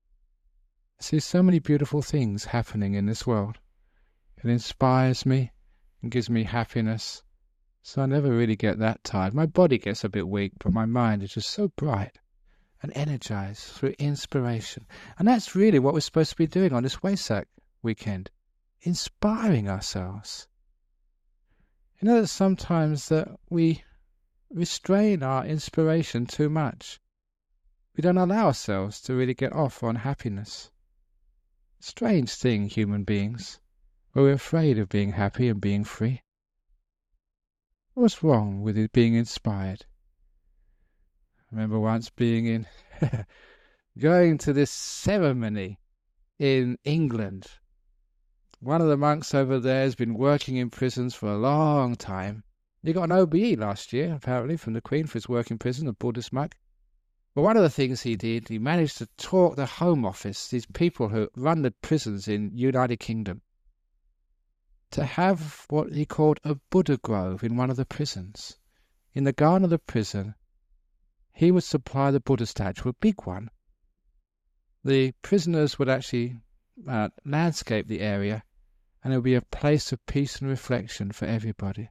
S1: I see so many beautiful things happening in this world. It inspires me and gives me happiness. So I never really get that tired. My body gets a bit weak, but my mind is just so bright and energized through inspiration. And that's really what we're supposed to be doing on this Wesak weekend. Inspiring ourselves. You know that sometimes that we restrain our inspiration too much. We don't allow ourselves to really get off on happiness. Strange thing, human beings. We're afraid of being happy and being free. What's wrong with it being inspired? I remember once being in, going to this ceremony in England. One of the monks over there has been working in prisons for a long time. He got an O B E last year, apparently, from the Queen for his work in prison, a Buddhist monk. But one of the things he did, he managed to talk the Home Office, these people who run the prisons in United Kingdom, to have what he called a Buddha grove in one of the prisons. In the garden of the prison, he would supply the Buddha statue, a big one. The prisoners would actually uh, landscape the area, and it would be a place of peace and reflection for everybody.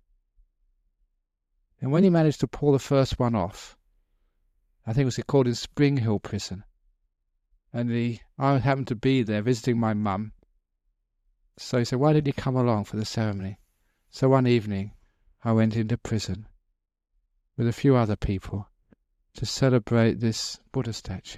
S1: And when he managed to pull the first one off, I think it was called in Spring Hill Prison, and he, I happened to be there visiting my mum. So he said, why didn't you come along for the ceremony? So one evening, I went into prison with a few other people to celebrate this Buddha statue.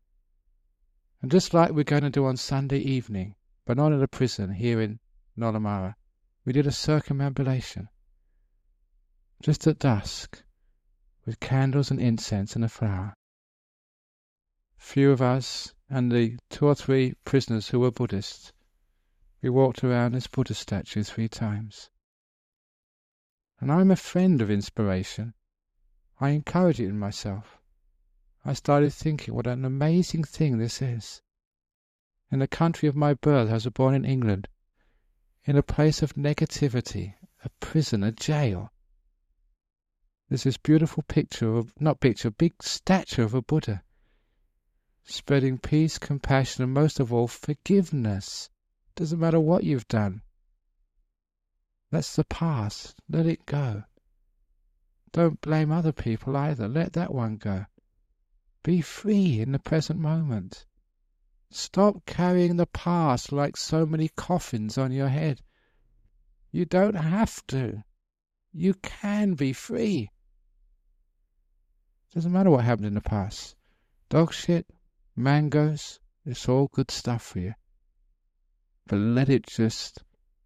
S1: And just like we're going to do on Sunday evening, but not in a prison here in Nollamara, we did a circumambulation. Just at dusk, with candles and incense and a flower. Few of us and the two or three prisoners who were Buddhists, we walked around this Buddha statue three times. And I'm a friend of inspiration. I encourage it in myself. I started thinking what an amazing thing this is. In the country of my birth, I was born in England, in a place of negativity, a prison, a jail. There's this beautiful picture, of, not picture, big statue of a Buddha, spreading peace, compassion, and most of all, forgiveness. Doesn't matter what you've done. That's the past. Let it go. Don't blame other people either. Let that one go. Be free in the present moment. Stop carrying the past like so many coffins on your head. You don't have to. You can be free. Doesn't matter what happened in the past. Dog shit, mangoes, it's all good stuff for you. But let it just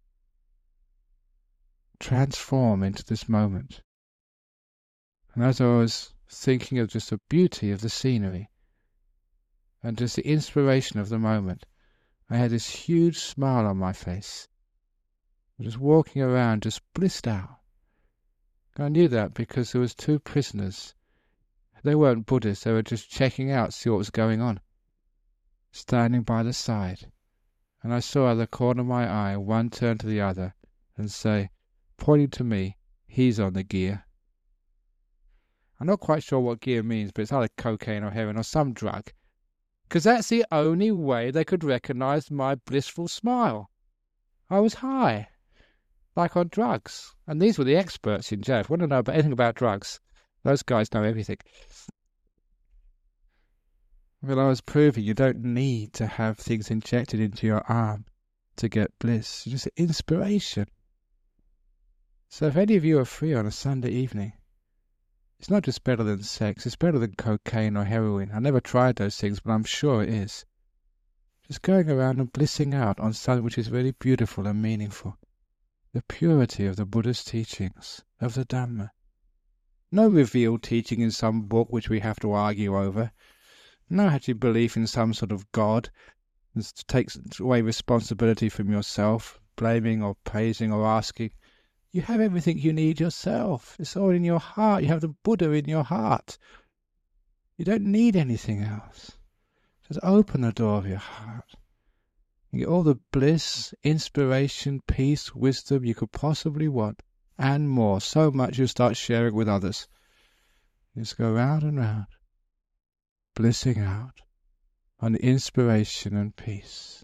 S1: transform into this moment. And as I was thinking of just the beauty of the scenery and just the inspiration of the moment, I had this huge smile on my face. I was just walking around, just blissed out. And I knew that because there was two prisoners. They weren't Buddhists, they were just checking out, see what was going on, standing by the side. And I saw out of the corner of my eye one turn to the other and say, pointing to me, he's on the gear. I'm not quite sure what gear means, but it's either cocaine or heroin or some drug, because that's the only way they could recognize my blissful smile. I was high, like on drugs, and these were the experts in jail. If you want to know about anything about drugs, those guys know everything. Well, I was proving you don't need to have things injected into your arm to get bliss. It's just inspiration. So if any of you are free on a Sunday evening, it's not just better than sex, it's better than cocaine or heroin. I never tried those things, but I'm sure it is. Just going around and blissing out on something which is really beautiful and meaningful. The purity of the Buddha's teachings, of the Dhamma. No revealed teaching in some book which we have to argue over. No actually belief in some sort of God that takes away responsibility from yourself, blaming or praising or asking. You have everything you need yourself. It's all in your heart. You have the Buddha in your heart. You don't need anything else. Just open the door of your heart. You get all the bliss, inspiration, peace, wisdom you could possibly want, and more. So much you start sharing with others. You just go round and round, blissing out on the inspiration and peace.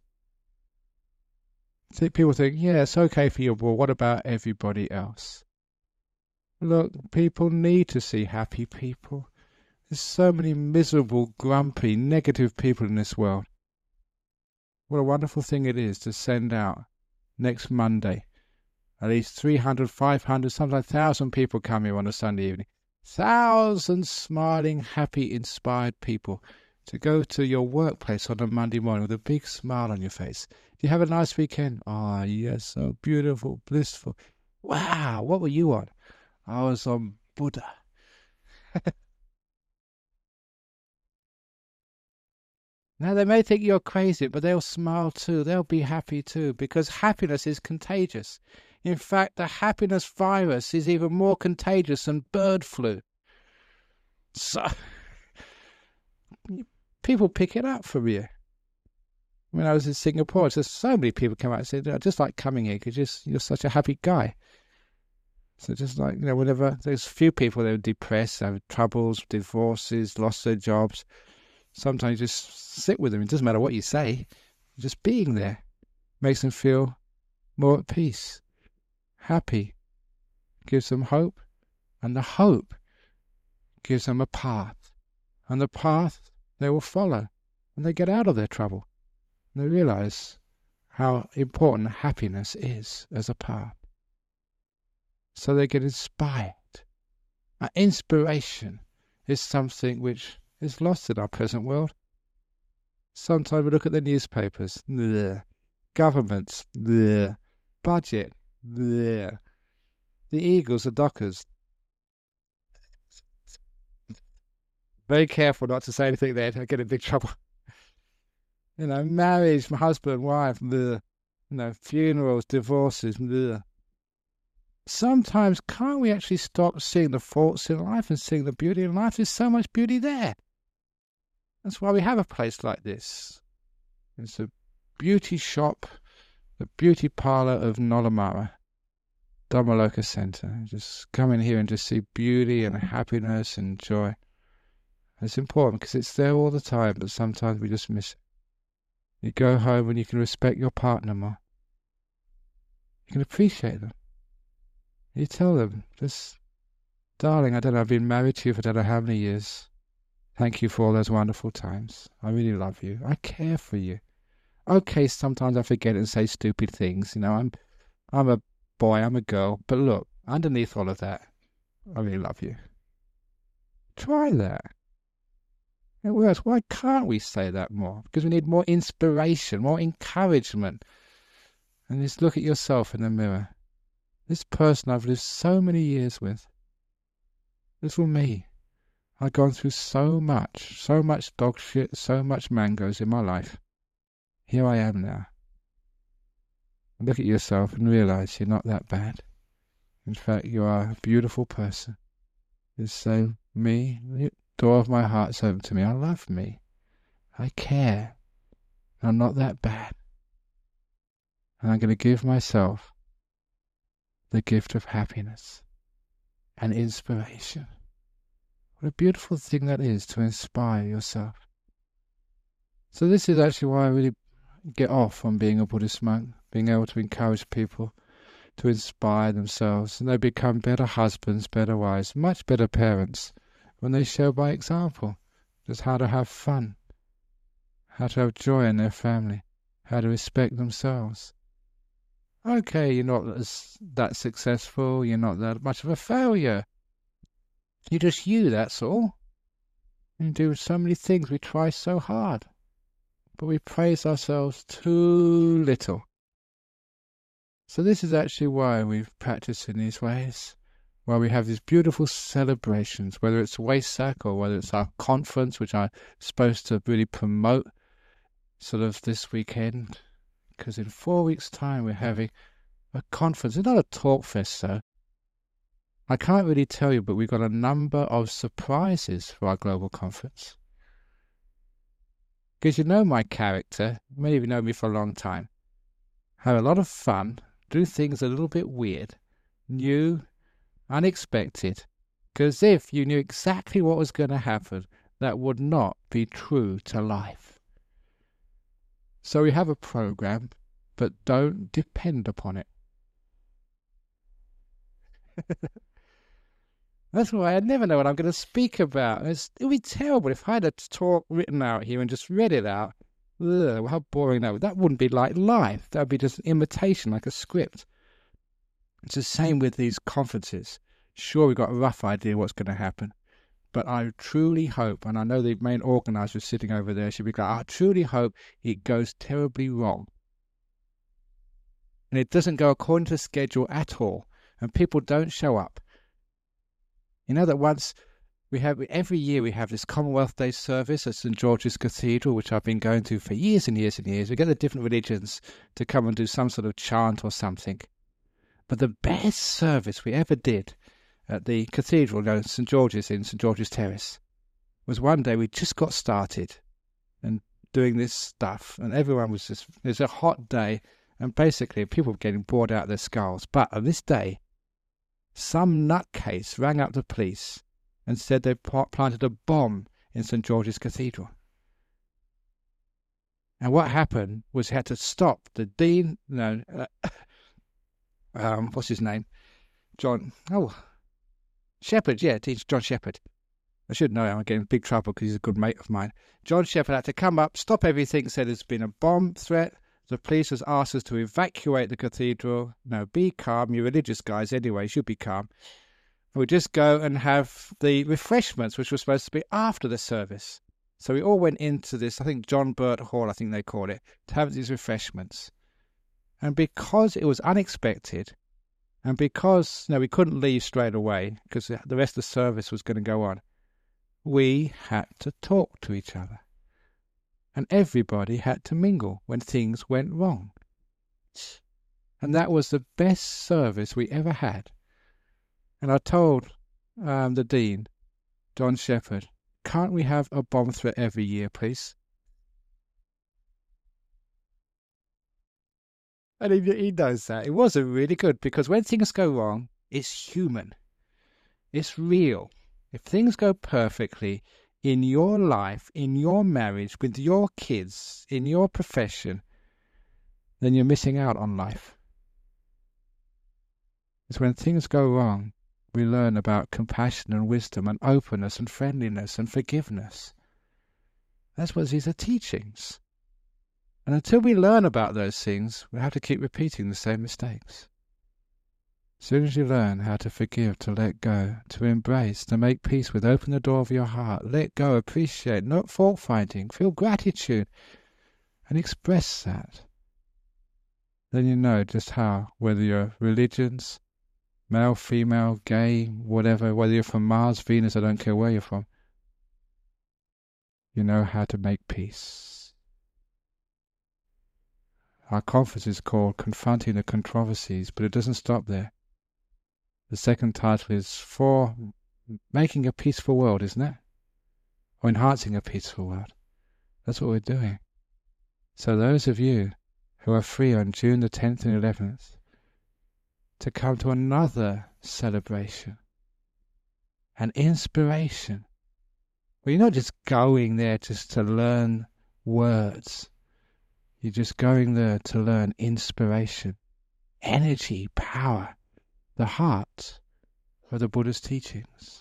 S1: People think, yeah, it's okay for you, but what about everybody else? Look, people need to see happy people. There's so many miserable, grumpy, negative people in this world. What a wonderful thing it is to send out next Monday at least three hundred, five hundred, sometimes one thousand people come here on a Sunday evening. Thousands smiling, happy, inspired people to go to your workplace on a Monday morning with a big smile on your face. Do you have a nice weekend? Ah, oh, yes, so beautiful, blissful. Wow, what were you on? I was on Buddha. Now, they may think you're crazy, but they'll smile too. They'll be happy too, because happiness is contagious. In fact, the happiness virus is even more contagious than bird flu. So, people pick it up from you. When I was in Singapore, just so many people come out and said, I just like coming here because you're, you're such a happy guy. So just like, you know, whenever there's few people that are depressed, have troubles, divorces, lost their jobs, sometimes you just sit with them. It doesn't matter what you say. Just being there makes them feel more at peace, happy, gives them hope, and the hope gives them a path. And the path they will follow, and they get out of their trouble. And they realize how important happiness is as a path. So they get inspired. Now, inspiration is something which is lost in our present world. Sometimes we look at the newspapers, bleh. Governments, bleh. Budget, bleh. The Eagles, the Dockers. Very careful not to say anything there. I get in big trouble. You know, marriage, my husband, wife, bleh. You know, funerals, divorces, bleh. Sometimes can't we actually stop seeing the faults in life and seeing the beauty in life? There's so much beauty there. That's why we have a place like this. It's a beauty shop, the beauty parlour of Nollamara, Dhammaloka Centre. Just come in here and just see beauty and happiness and joy. It's important because it's there all the time, but sometimes we just miss it. You go home and you can respect your partner more. You can appreciate them. You tell them, just, darling, I don't know, I've been married to you for I don't know how many years. Thank you for all those wonderful times. I really love you. I care for you. Okay, sometimes I forget and say stupid things. You know, I'm I'm a boy, I'm a girl. But look, underneath all of that, I really love you. Try that. It works. Why can't we say that more? Because we need more inspiration, more encouragement. And just look at yourself in the mirror. This person I've lived so many years with. Little me. I've gone through so much, so much dog shit, so much mangoes in my life. Here I am now. Look at yourself and realize you're not that bad. In fact, you are a beautiful person. Just say, me, the door of my heart's open to me. I love me. I care. I'm not that bad. And I'm going to give myself the gift of happiness and inspiration. What a beautiful thing that is to inspire yourself. So this is actually why I really get off on being a Buddhist monk, being able to encourage people to inspire themselves, and they become better husbands, better wives, much better parents when they show by example just how to have fun, how to have joy in their family, how to respect themselves. Okay, you're not as, that successful, you're not that much of a failure. You're just you, that's all. You do so many things, we try so hard, but we praise ourselves too little. So this is actually why we've practiced in these ways, why we have these beautiful celebrations, whether it's Wesak or whether it's our conference, which I'm supposed to really promote sort of this weekend. Because in four weeks' time we're having a conference. It's not a talk fest, though. I can't really tell you, but we've got a number of surprises for our global conference. Because you know my character, many of you know me for a long time. Have a lot of fun, do things a little bit weird, new, unexpected. Because if you knew exactly what was going to happen, that would not be true to life. So we have a program, but don't depend upon it. That's why I never know what I'm going to speak about. It's, it would be terrible if I had a talk written out here and just read it out. Ugh, how boring that would. That wouldn't be like life. That would be just an imitation, like a script. It's the same with these conferences. Sure, we've got a rough idea what's going to happen. But I truly hope, and I know the main organizer sitting over there, she'll be like, I truly hope it goes terribly wrong. And it doesn't go according to schedule at all. And people don't show up. You know that once we have, every year we have this Commonwealth Day service at St George's Cathedral, which I've been going to for years and years and years. We get the different religions to come and do some sort of chant or something. But the best service we ever did at the cathedral, you know, St George's in St George's Terrace, was one day we just got started and doing this stuff, and everyone was just, it was a hot day, and basically people were getting bored out of their skulls. But on this day, some nutcase rang up the police and said they planted a bomb in St George's Cathedral. And what happened was he had to stop the dean, no, uh, um, what's his name? John, oh, Shepherd, yeah, Dean John Shepherd. I should know him. I'm getting in big trouble because he's a good mate of mine. John Shepherd had to come up, stop everything, said there's been a bomb threat. The police has asked us to evacuate the cathedral. No, be calm. You're religious guys anyway. You should be calm. We'll just go and have the refreshments, which were supposed to be after the service. So we all went into this, I think John Burt Hall, I think they call it, to have these refreshments. And because it was unexpected, and because you know, we couldn't leave straight away, because the rest of the service was going to go on, we had to talk to each other. And everybody had to mingle when things went wrong. And that was the best service we ever had. And I told um, the Dean, John Shepherd, can't we have a bomb threat every year, please? And he, he knows that. It wasn't really good, because when things go wrong, it's human. It's real. If things go perfectly in your life, in your marriage, with your kids, in your profession, then you're missing out on life. It's when things go wrong, we learn about compassion and wisdom and openness and friendliness and forgiveness. That's what these are teachings. And until we learn about those things, we have to keep repeating the same mistakes. As soon as you learn how to forgive, to let go, to embrace, to make peace with, open the door of your heart, let go, appreciate, not fault-finding, feel gratitude, and express that, then you know just how, whether you're religions, male, female, gay, whatever, whether you're from Mars, Venus, I don't care where you're from, you know how to make peace. Our conference is called Confronting the Controversies, but it doesn't stop there. The second title is For Making a Peaceful World, isn't it? Or Enhancing a Peaceful World. That's what we're doing. So those of you who are free on June the tenth and eleventh to come to another celebration, an inspiration, where you're not just going there just to learn words. You're just going there to learn inspiration, energy, power, the heart of the Buddha's teachings.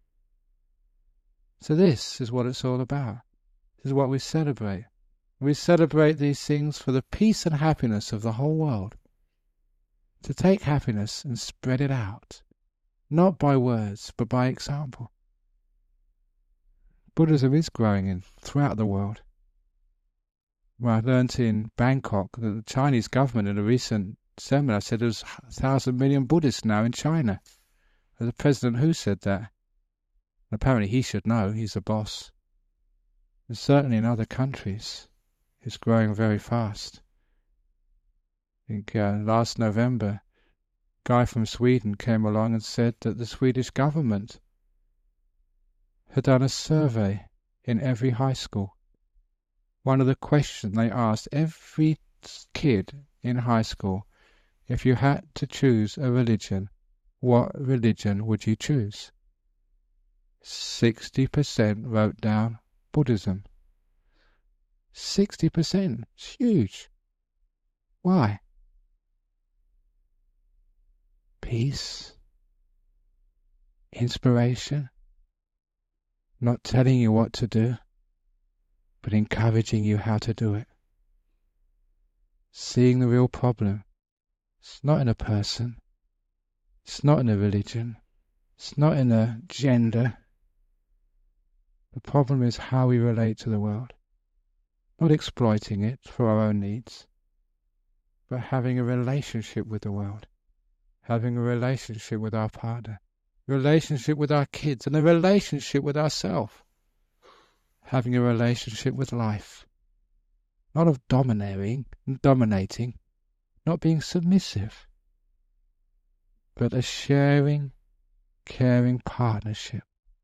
S1: So this is what it's all about. This is what we celebrate. We celebrate these things for the peace and happiness of the whole world. To take happiness and spread it out, not by words, but by example. Buddhism is growing in throughout the world. Well, I learnt in Bangkok that the Chinese government in a recent seminar said there's a thousand million Buddhists now in China. The President Hu said that. And apparently he should know, he's the boss. And certainly in other countries, it's growing very fast. I think uh, last November, a guy from Sweden came along and said that the Swedish government had done a survey in every high school. One of the questions they asked every kid in high school, if you had to choose a religion, what religion would you choose? sixty percent wrote down Buddhism. sixty percent. It's huge. Why? Peace. Inspiration. Not telling you what to do, but encouraging you how to do it. Seeing the real problem. It's not in a person. It's not in a religion. It's not in a gender. The problem is how we relate to the world. Not exploiting it for our own needs, but having a relationship with the world. Having a relationship with our partner. Relationship with our kids, and a relationship with ourselves. Having a relationship with life. Not of domineering, dominating, not being submissive, but a sharing, caring partnership.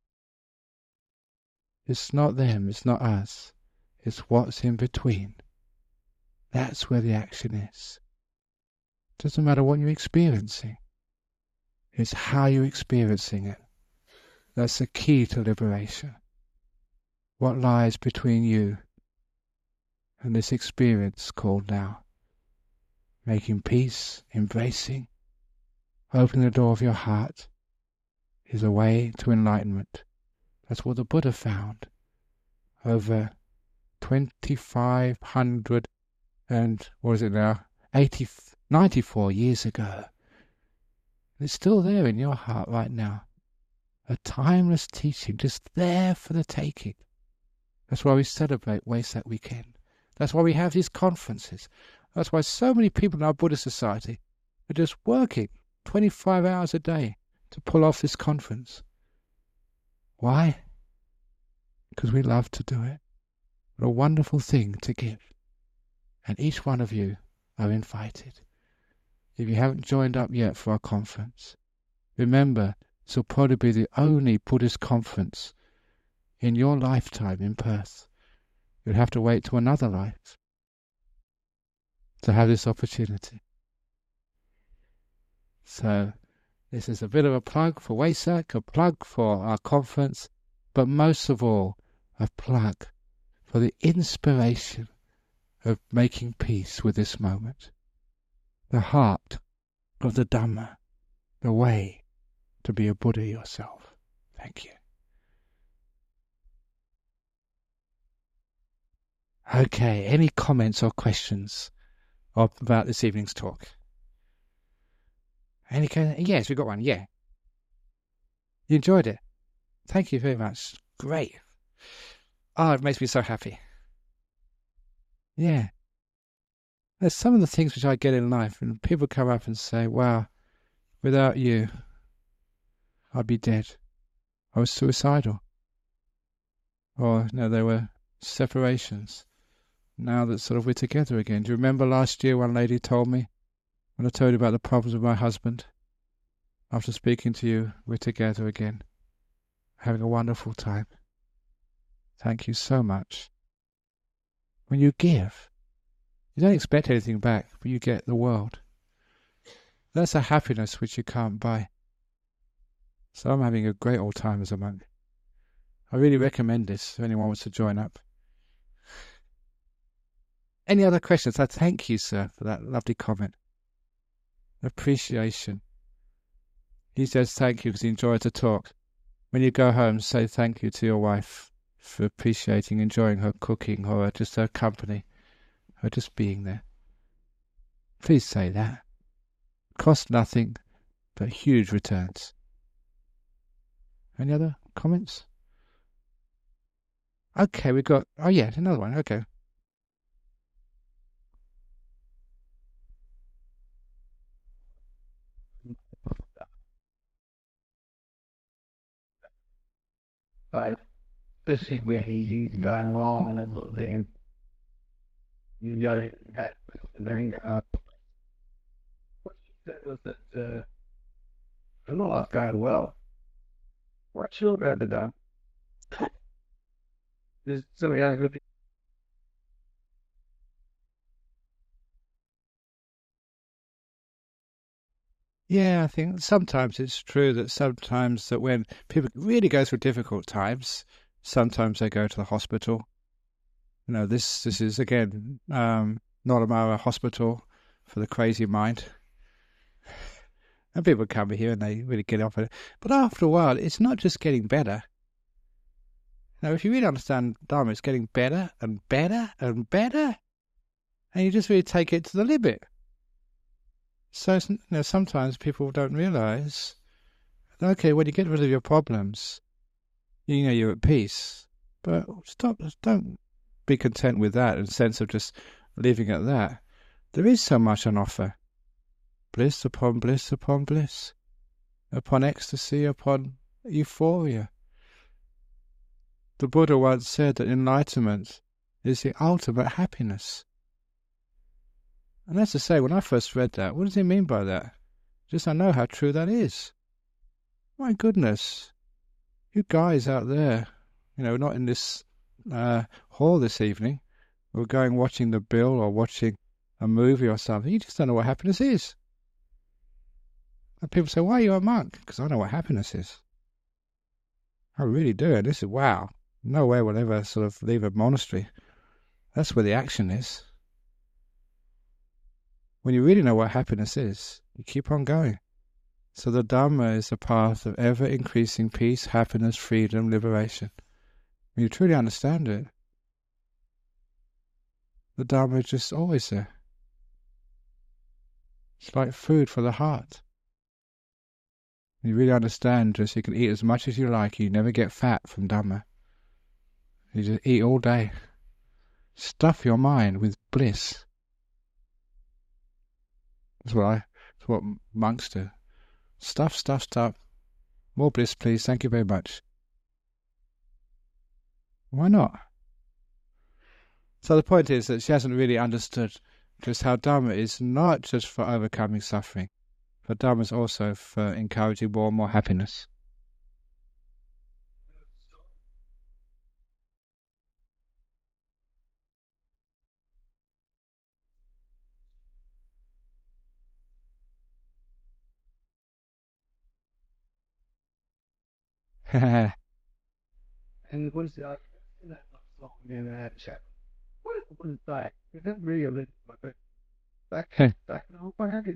S1: It's not them, it's not us, it's what's in between. That's where the action is. Doesn't matter what you're experiencing. It's how you're experiencing it. That's the key to liberation. What lies between you and this experience called now? Making peace, embracing, opening the door of your heart is a way to enlightenment. That's what the Buddha found over twenty-five hundred and, what is it now, eighty, ninety-four years ago. It's still there in your heart right now. A timeless teaching just there for the taking. That's why we celebrate Wesak Weekend. That's why we have these conferences. That's why so many people in our Buddhist society are just working twenty-five hours a day to pull off this conference. Why? because we love to do it. What a wonderful thing to give. And each one of you are invited. If you haven't joined up yet for our conference, remember, this will probably be the only Buddhist conference in your lifetime in Perth. You'll have to wait to another life to have this opportunity. So, this is a bit of a plug for Wesak, a plug for our conference, but most of all, a plug for the inspiration of making peace with this moment. The heart of the Dhamma, the way to be a Buddha yourself. Thank you. Okay, any comments or questions about this evening's talk? Any kind of, yes, we got one, yeah. You enjoyed it? Thank you very much. Great. Oh, it makes me so happy. Yeah. There's some of the things which I get in life, and people come up and say, wow, without you, I'd be dead. I was suicidal. Or, you know, there were separations. Now that sort of we're together again. Do you remember last year one lady told me, when I told you about the problems with my husband? After speaking to you, we're together again. Having a wonderful time. Thank you so much. When you give, you don't expect anything back, but you get the world. That's a happiness which you can't buy. So I'm having a great old time as a monk. I really recommend this if anyone wants to join up. Any other questions? I thank you, sir, for that lovely comment. Appreciation. He says thank you because he enjoyed the talk. When you go home, say thank you to your wife for appreciating, enjoying her cooking or just her company, or just being there. Please say that. Cost nothing, but huge returns. Any other comments? Okay, we've got, oh yeah, another one, okay.
S2: But this is where he's gone wrong and everything. You got it. Then, uh, what she said was that, uh, I know that guy well. What children had to do? There's so yeah, good.
S1: Yeah, I think sometimes it's true that sometimes that when people really go through difficult times, sometimes they go to the hospital. You know, this this is again um, not a Mara hospital for the crazy mind. And people come here and they really get off it. But after a while, it's not just getting better. Now, if you really understand Dharma, it's getting better and better and better. And you just really take it to the limit. So, you know, sometimes people don't realize, okay, when you get rid of your problems, you know you're at peace. But stop, don't be content with that in the sense of just leaving it at that. There is so much on offer. Bliss upon bliss upon bliss. Upon ecstasy, upon euphoria. The Buddha once said that enlightenment is the ultimate happiness. And that's to say, when I first read that, what does he mean by that? Just I know how true that is. My goodness. You guys out there, you know, not in this uh, hall this evening, we're going watching the bill or watching a movie or something, you just don't know what happiness is. And people say, why are you a monk? Because I know what happiness is. I really do. And this is, wow, no way will ever sort of leave a monastery. That's where the action is. When you really know what happiness is, you keep on going. So the Dhamma is a path of ever-increasing peace, happiness, freedom, liberation. When you truly understand it, the Dhamma is just always there. It's like food for the heart. When you really understand just you can eat as much as you like, you never get fat from Dhamma. You just eat all day. Stuff your mind with bliss. That's what I, that's what monks do. Stuff, stuff, stuff. More bliss, please. Thank you very much. Why not? So the point is that she hasn't really understood just how Dharma is not just for overcoming suffering, but Dharma is also for encouraging more and more happiness.
S2: And what is it like? In that song in that chat. What is what is that? Is that really a little bit back back now? What happened?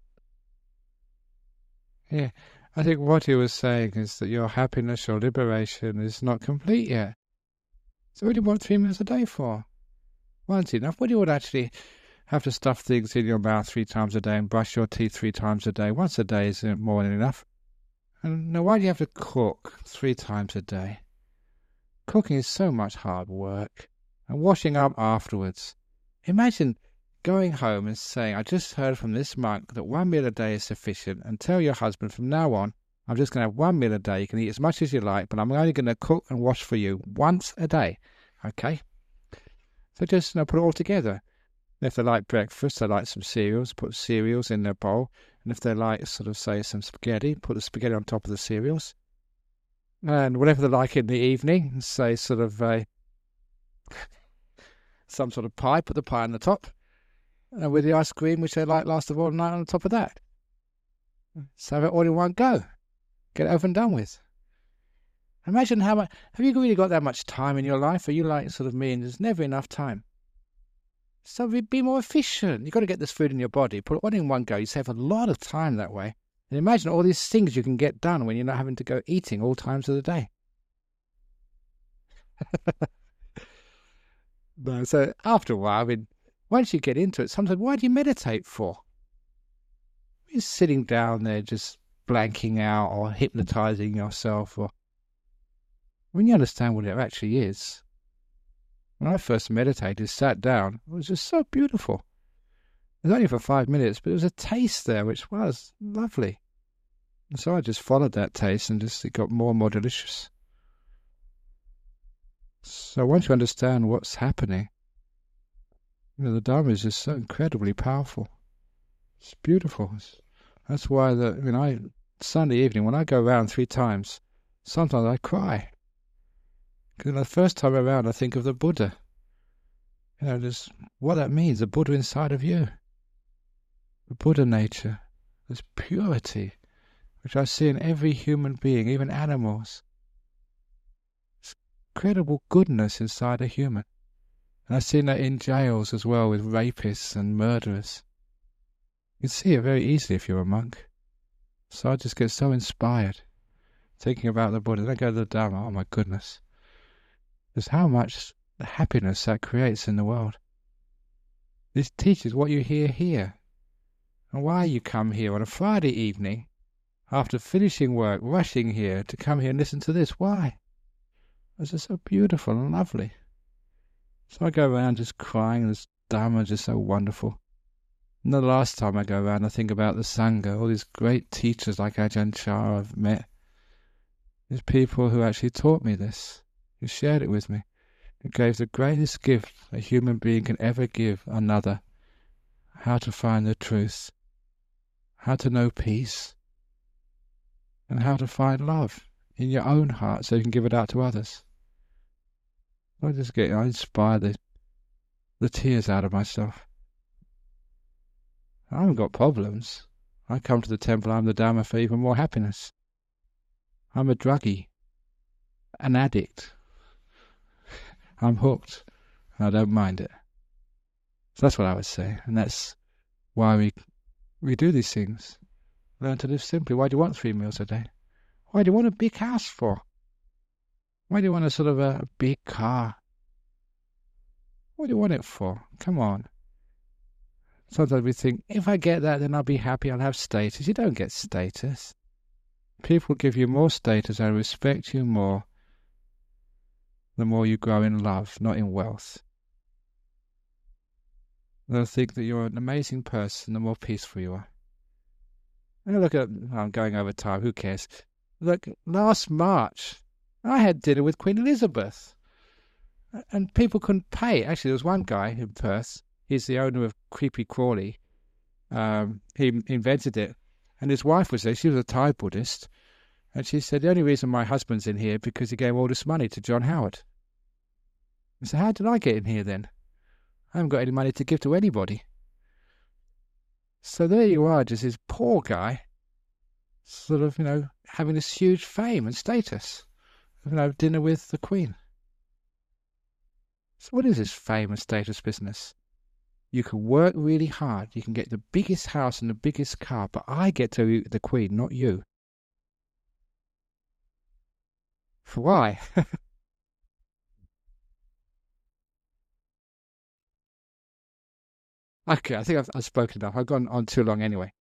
S1: Yeah, I think what he was saying is that your happiness, your liberation is not complete yet. So what do you want three meals a day for? One's enough. What do you want actually have to stuff things in your mouth three times a day and brush your teeth three times a day? Once a day is more than enough. And now why do you have to cook three times a day? Cooking is so much hard work. And washing up afterwards. Imagine going home and saying, I just heard from this monk that one meal a day is sufficient, and tell your husband from now on, I'm just going to have one meal a day. You can eat as much as you like, but I'm only going to cook and wash for you once a day. Okay? So just you know, put it all together. And if they like breakfast, they like some cereals, put cereals in their bowl. And if they like, sort of, say, some spaghetti, put the spaghetti on top of the cereals. And whatever they like in the evening, say, sort of, uh, some sort of pie, put the pie on the top. And with the ice cream, which they like last of all night, on the top of that. So have it all in one go. Get it over and done with. Imagine how much... Have you really got that much time in your life? Are you like sort of me and there's never enough time? So be more efficient. You've got to get this food in your body. Put it all in one go. You save a lot of time that way. And imagine all these things you can get done when you're not having to go eating all times of the day. No, so after a while, I mean... Once you get into it, sometimes, why do you meditate for? You're sitting down there just blanking out or hypnotizing yourself. Or when you understand what it actually is. When I first meditated, sat down, it was just so beautiful. It was only for five minutes, but there was a taste there which was lovely. And so I just followed that taste and just it got more and more delicious. So once you understand what's happening, you know, the Dharma is just so incredibly powerful. It's beautiful. It's, that's why the, I mean, I, Sunday evening, when I go around three times, sometimes I cry. Because the first time around, I think of the Buddha. You know, just what that means, the Buddha inside of you. The Buddha nature, this purity, which I see in every human being, even animals. This incredible goodness inside a human. And I've seen that in jails as well with rapists and murderers. You can see it very easily if you're a monk. So I just get so inspired thinking about the Buddha. Then I go to the Dharma, oh my goodness. Just how much happiness that creates in the world. This teaches what you hear here. And why you come here on a Friday evening, after finishing work, rushing here to come here and listen to this. Why? It's just so beautiful and lovely. So I go around just crying, this Dharma is just so wonderful. And the last time I go around, I think about the Sangha, all these great teachers like Ajahn Chah I've met. These people who actually taught me this, who shared it with me. It gave the greatest gift a human being can ever give another. How to find the truth, how to know peace, and how to find love in your own heart so you can give it out to others. I just get, I inspire the, the tears out of myself. I haven't got problems. I come to the temple, I'm the Dharma for even more happiness. I'm a druggie, an addict. I'm hooked, and I don't mind it. So that's what I would say, and that's why we we do these things. Learn to live simply. Why do you want three meals a day? Why do you want a big house for? Why do you want a sort of a, a big car? What do you want it for? Come on. Sometimes we think, if I get that, then I'll be happy, I'll have status. You don't get status. People give you more status and respect you more the more you grow in love, not in wealth. They'll think that you're an amazing person the more peaceful you are. And look at, I'm going over time, who cares? Look, last March, I had dinner with Queen Elizabeth. And people couldn't pay. Actually, there was one guy in Perth. He's the owner of Creepy Crawly. Um, he invented it. And his wife was there. She was a Thai Buddhist. And she said, the only reason my husband's in here because he gave all this money to John Howard. I said, how did I get in here then? I haven't got any money to give to anybody. So there you are, just this poor guy, sort of, you know, having this huge fame and status. You know, dinner with the Queen. So what is this fame and status business? You can work really hard. You can get the biggest house and the biggest car, but I get to eat the Queen, not you. For why? Okay, I think I've, I've spoken enough. I've gone on too long anyway.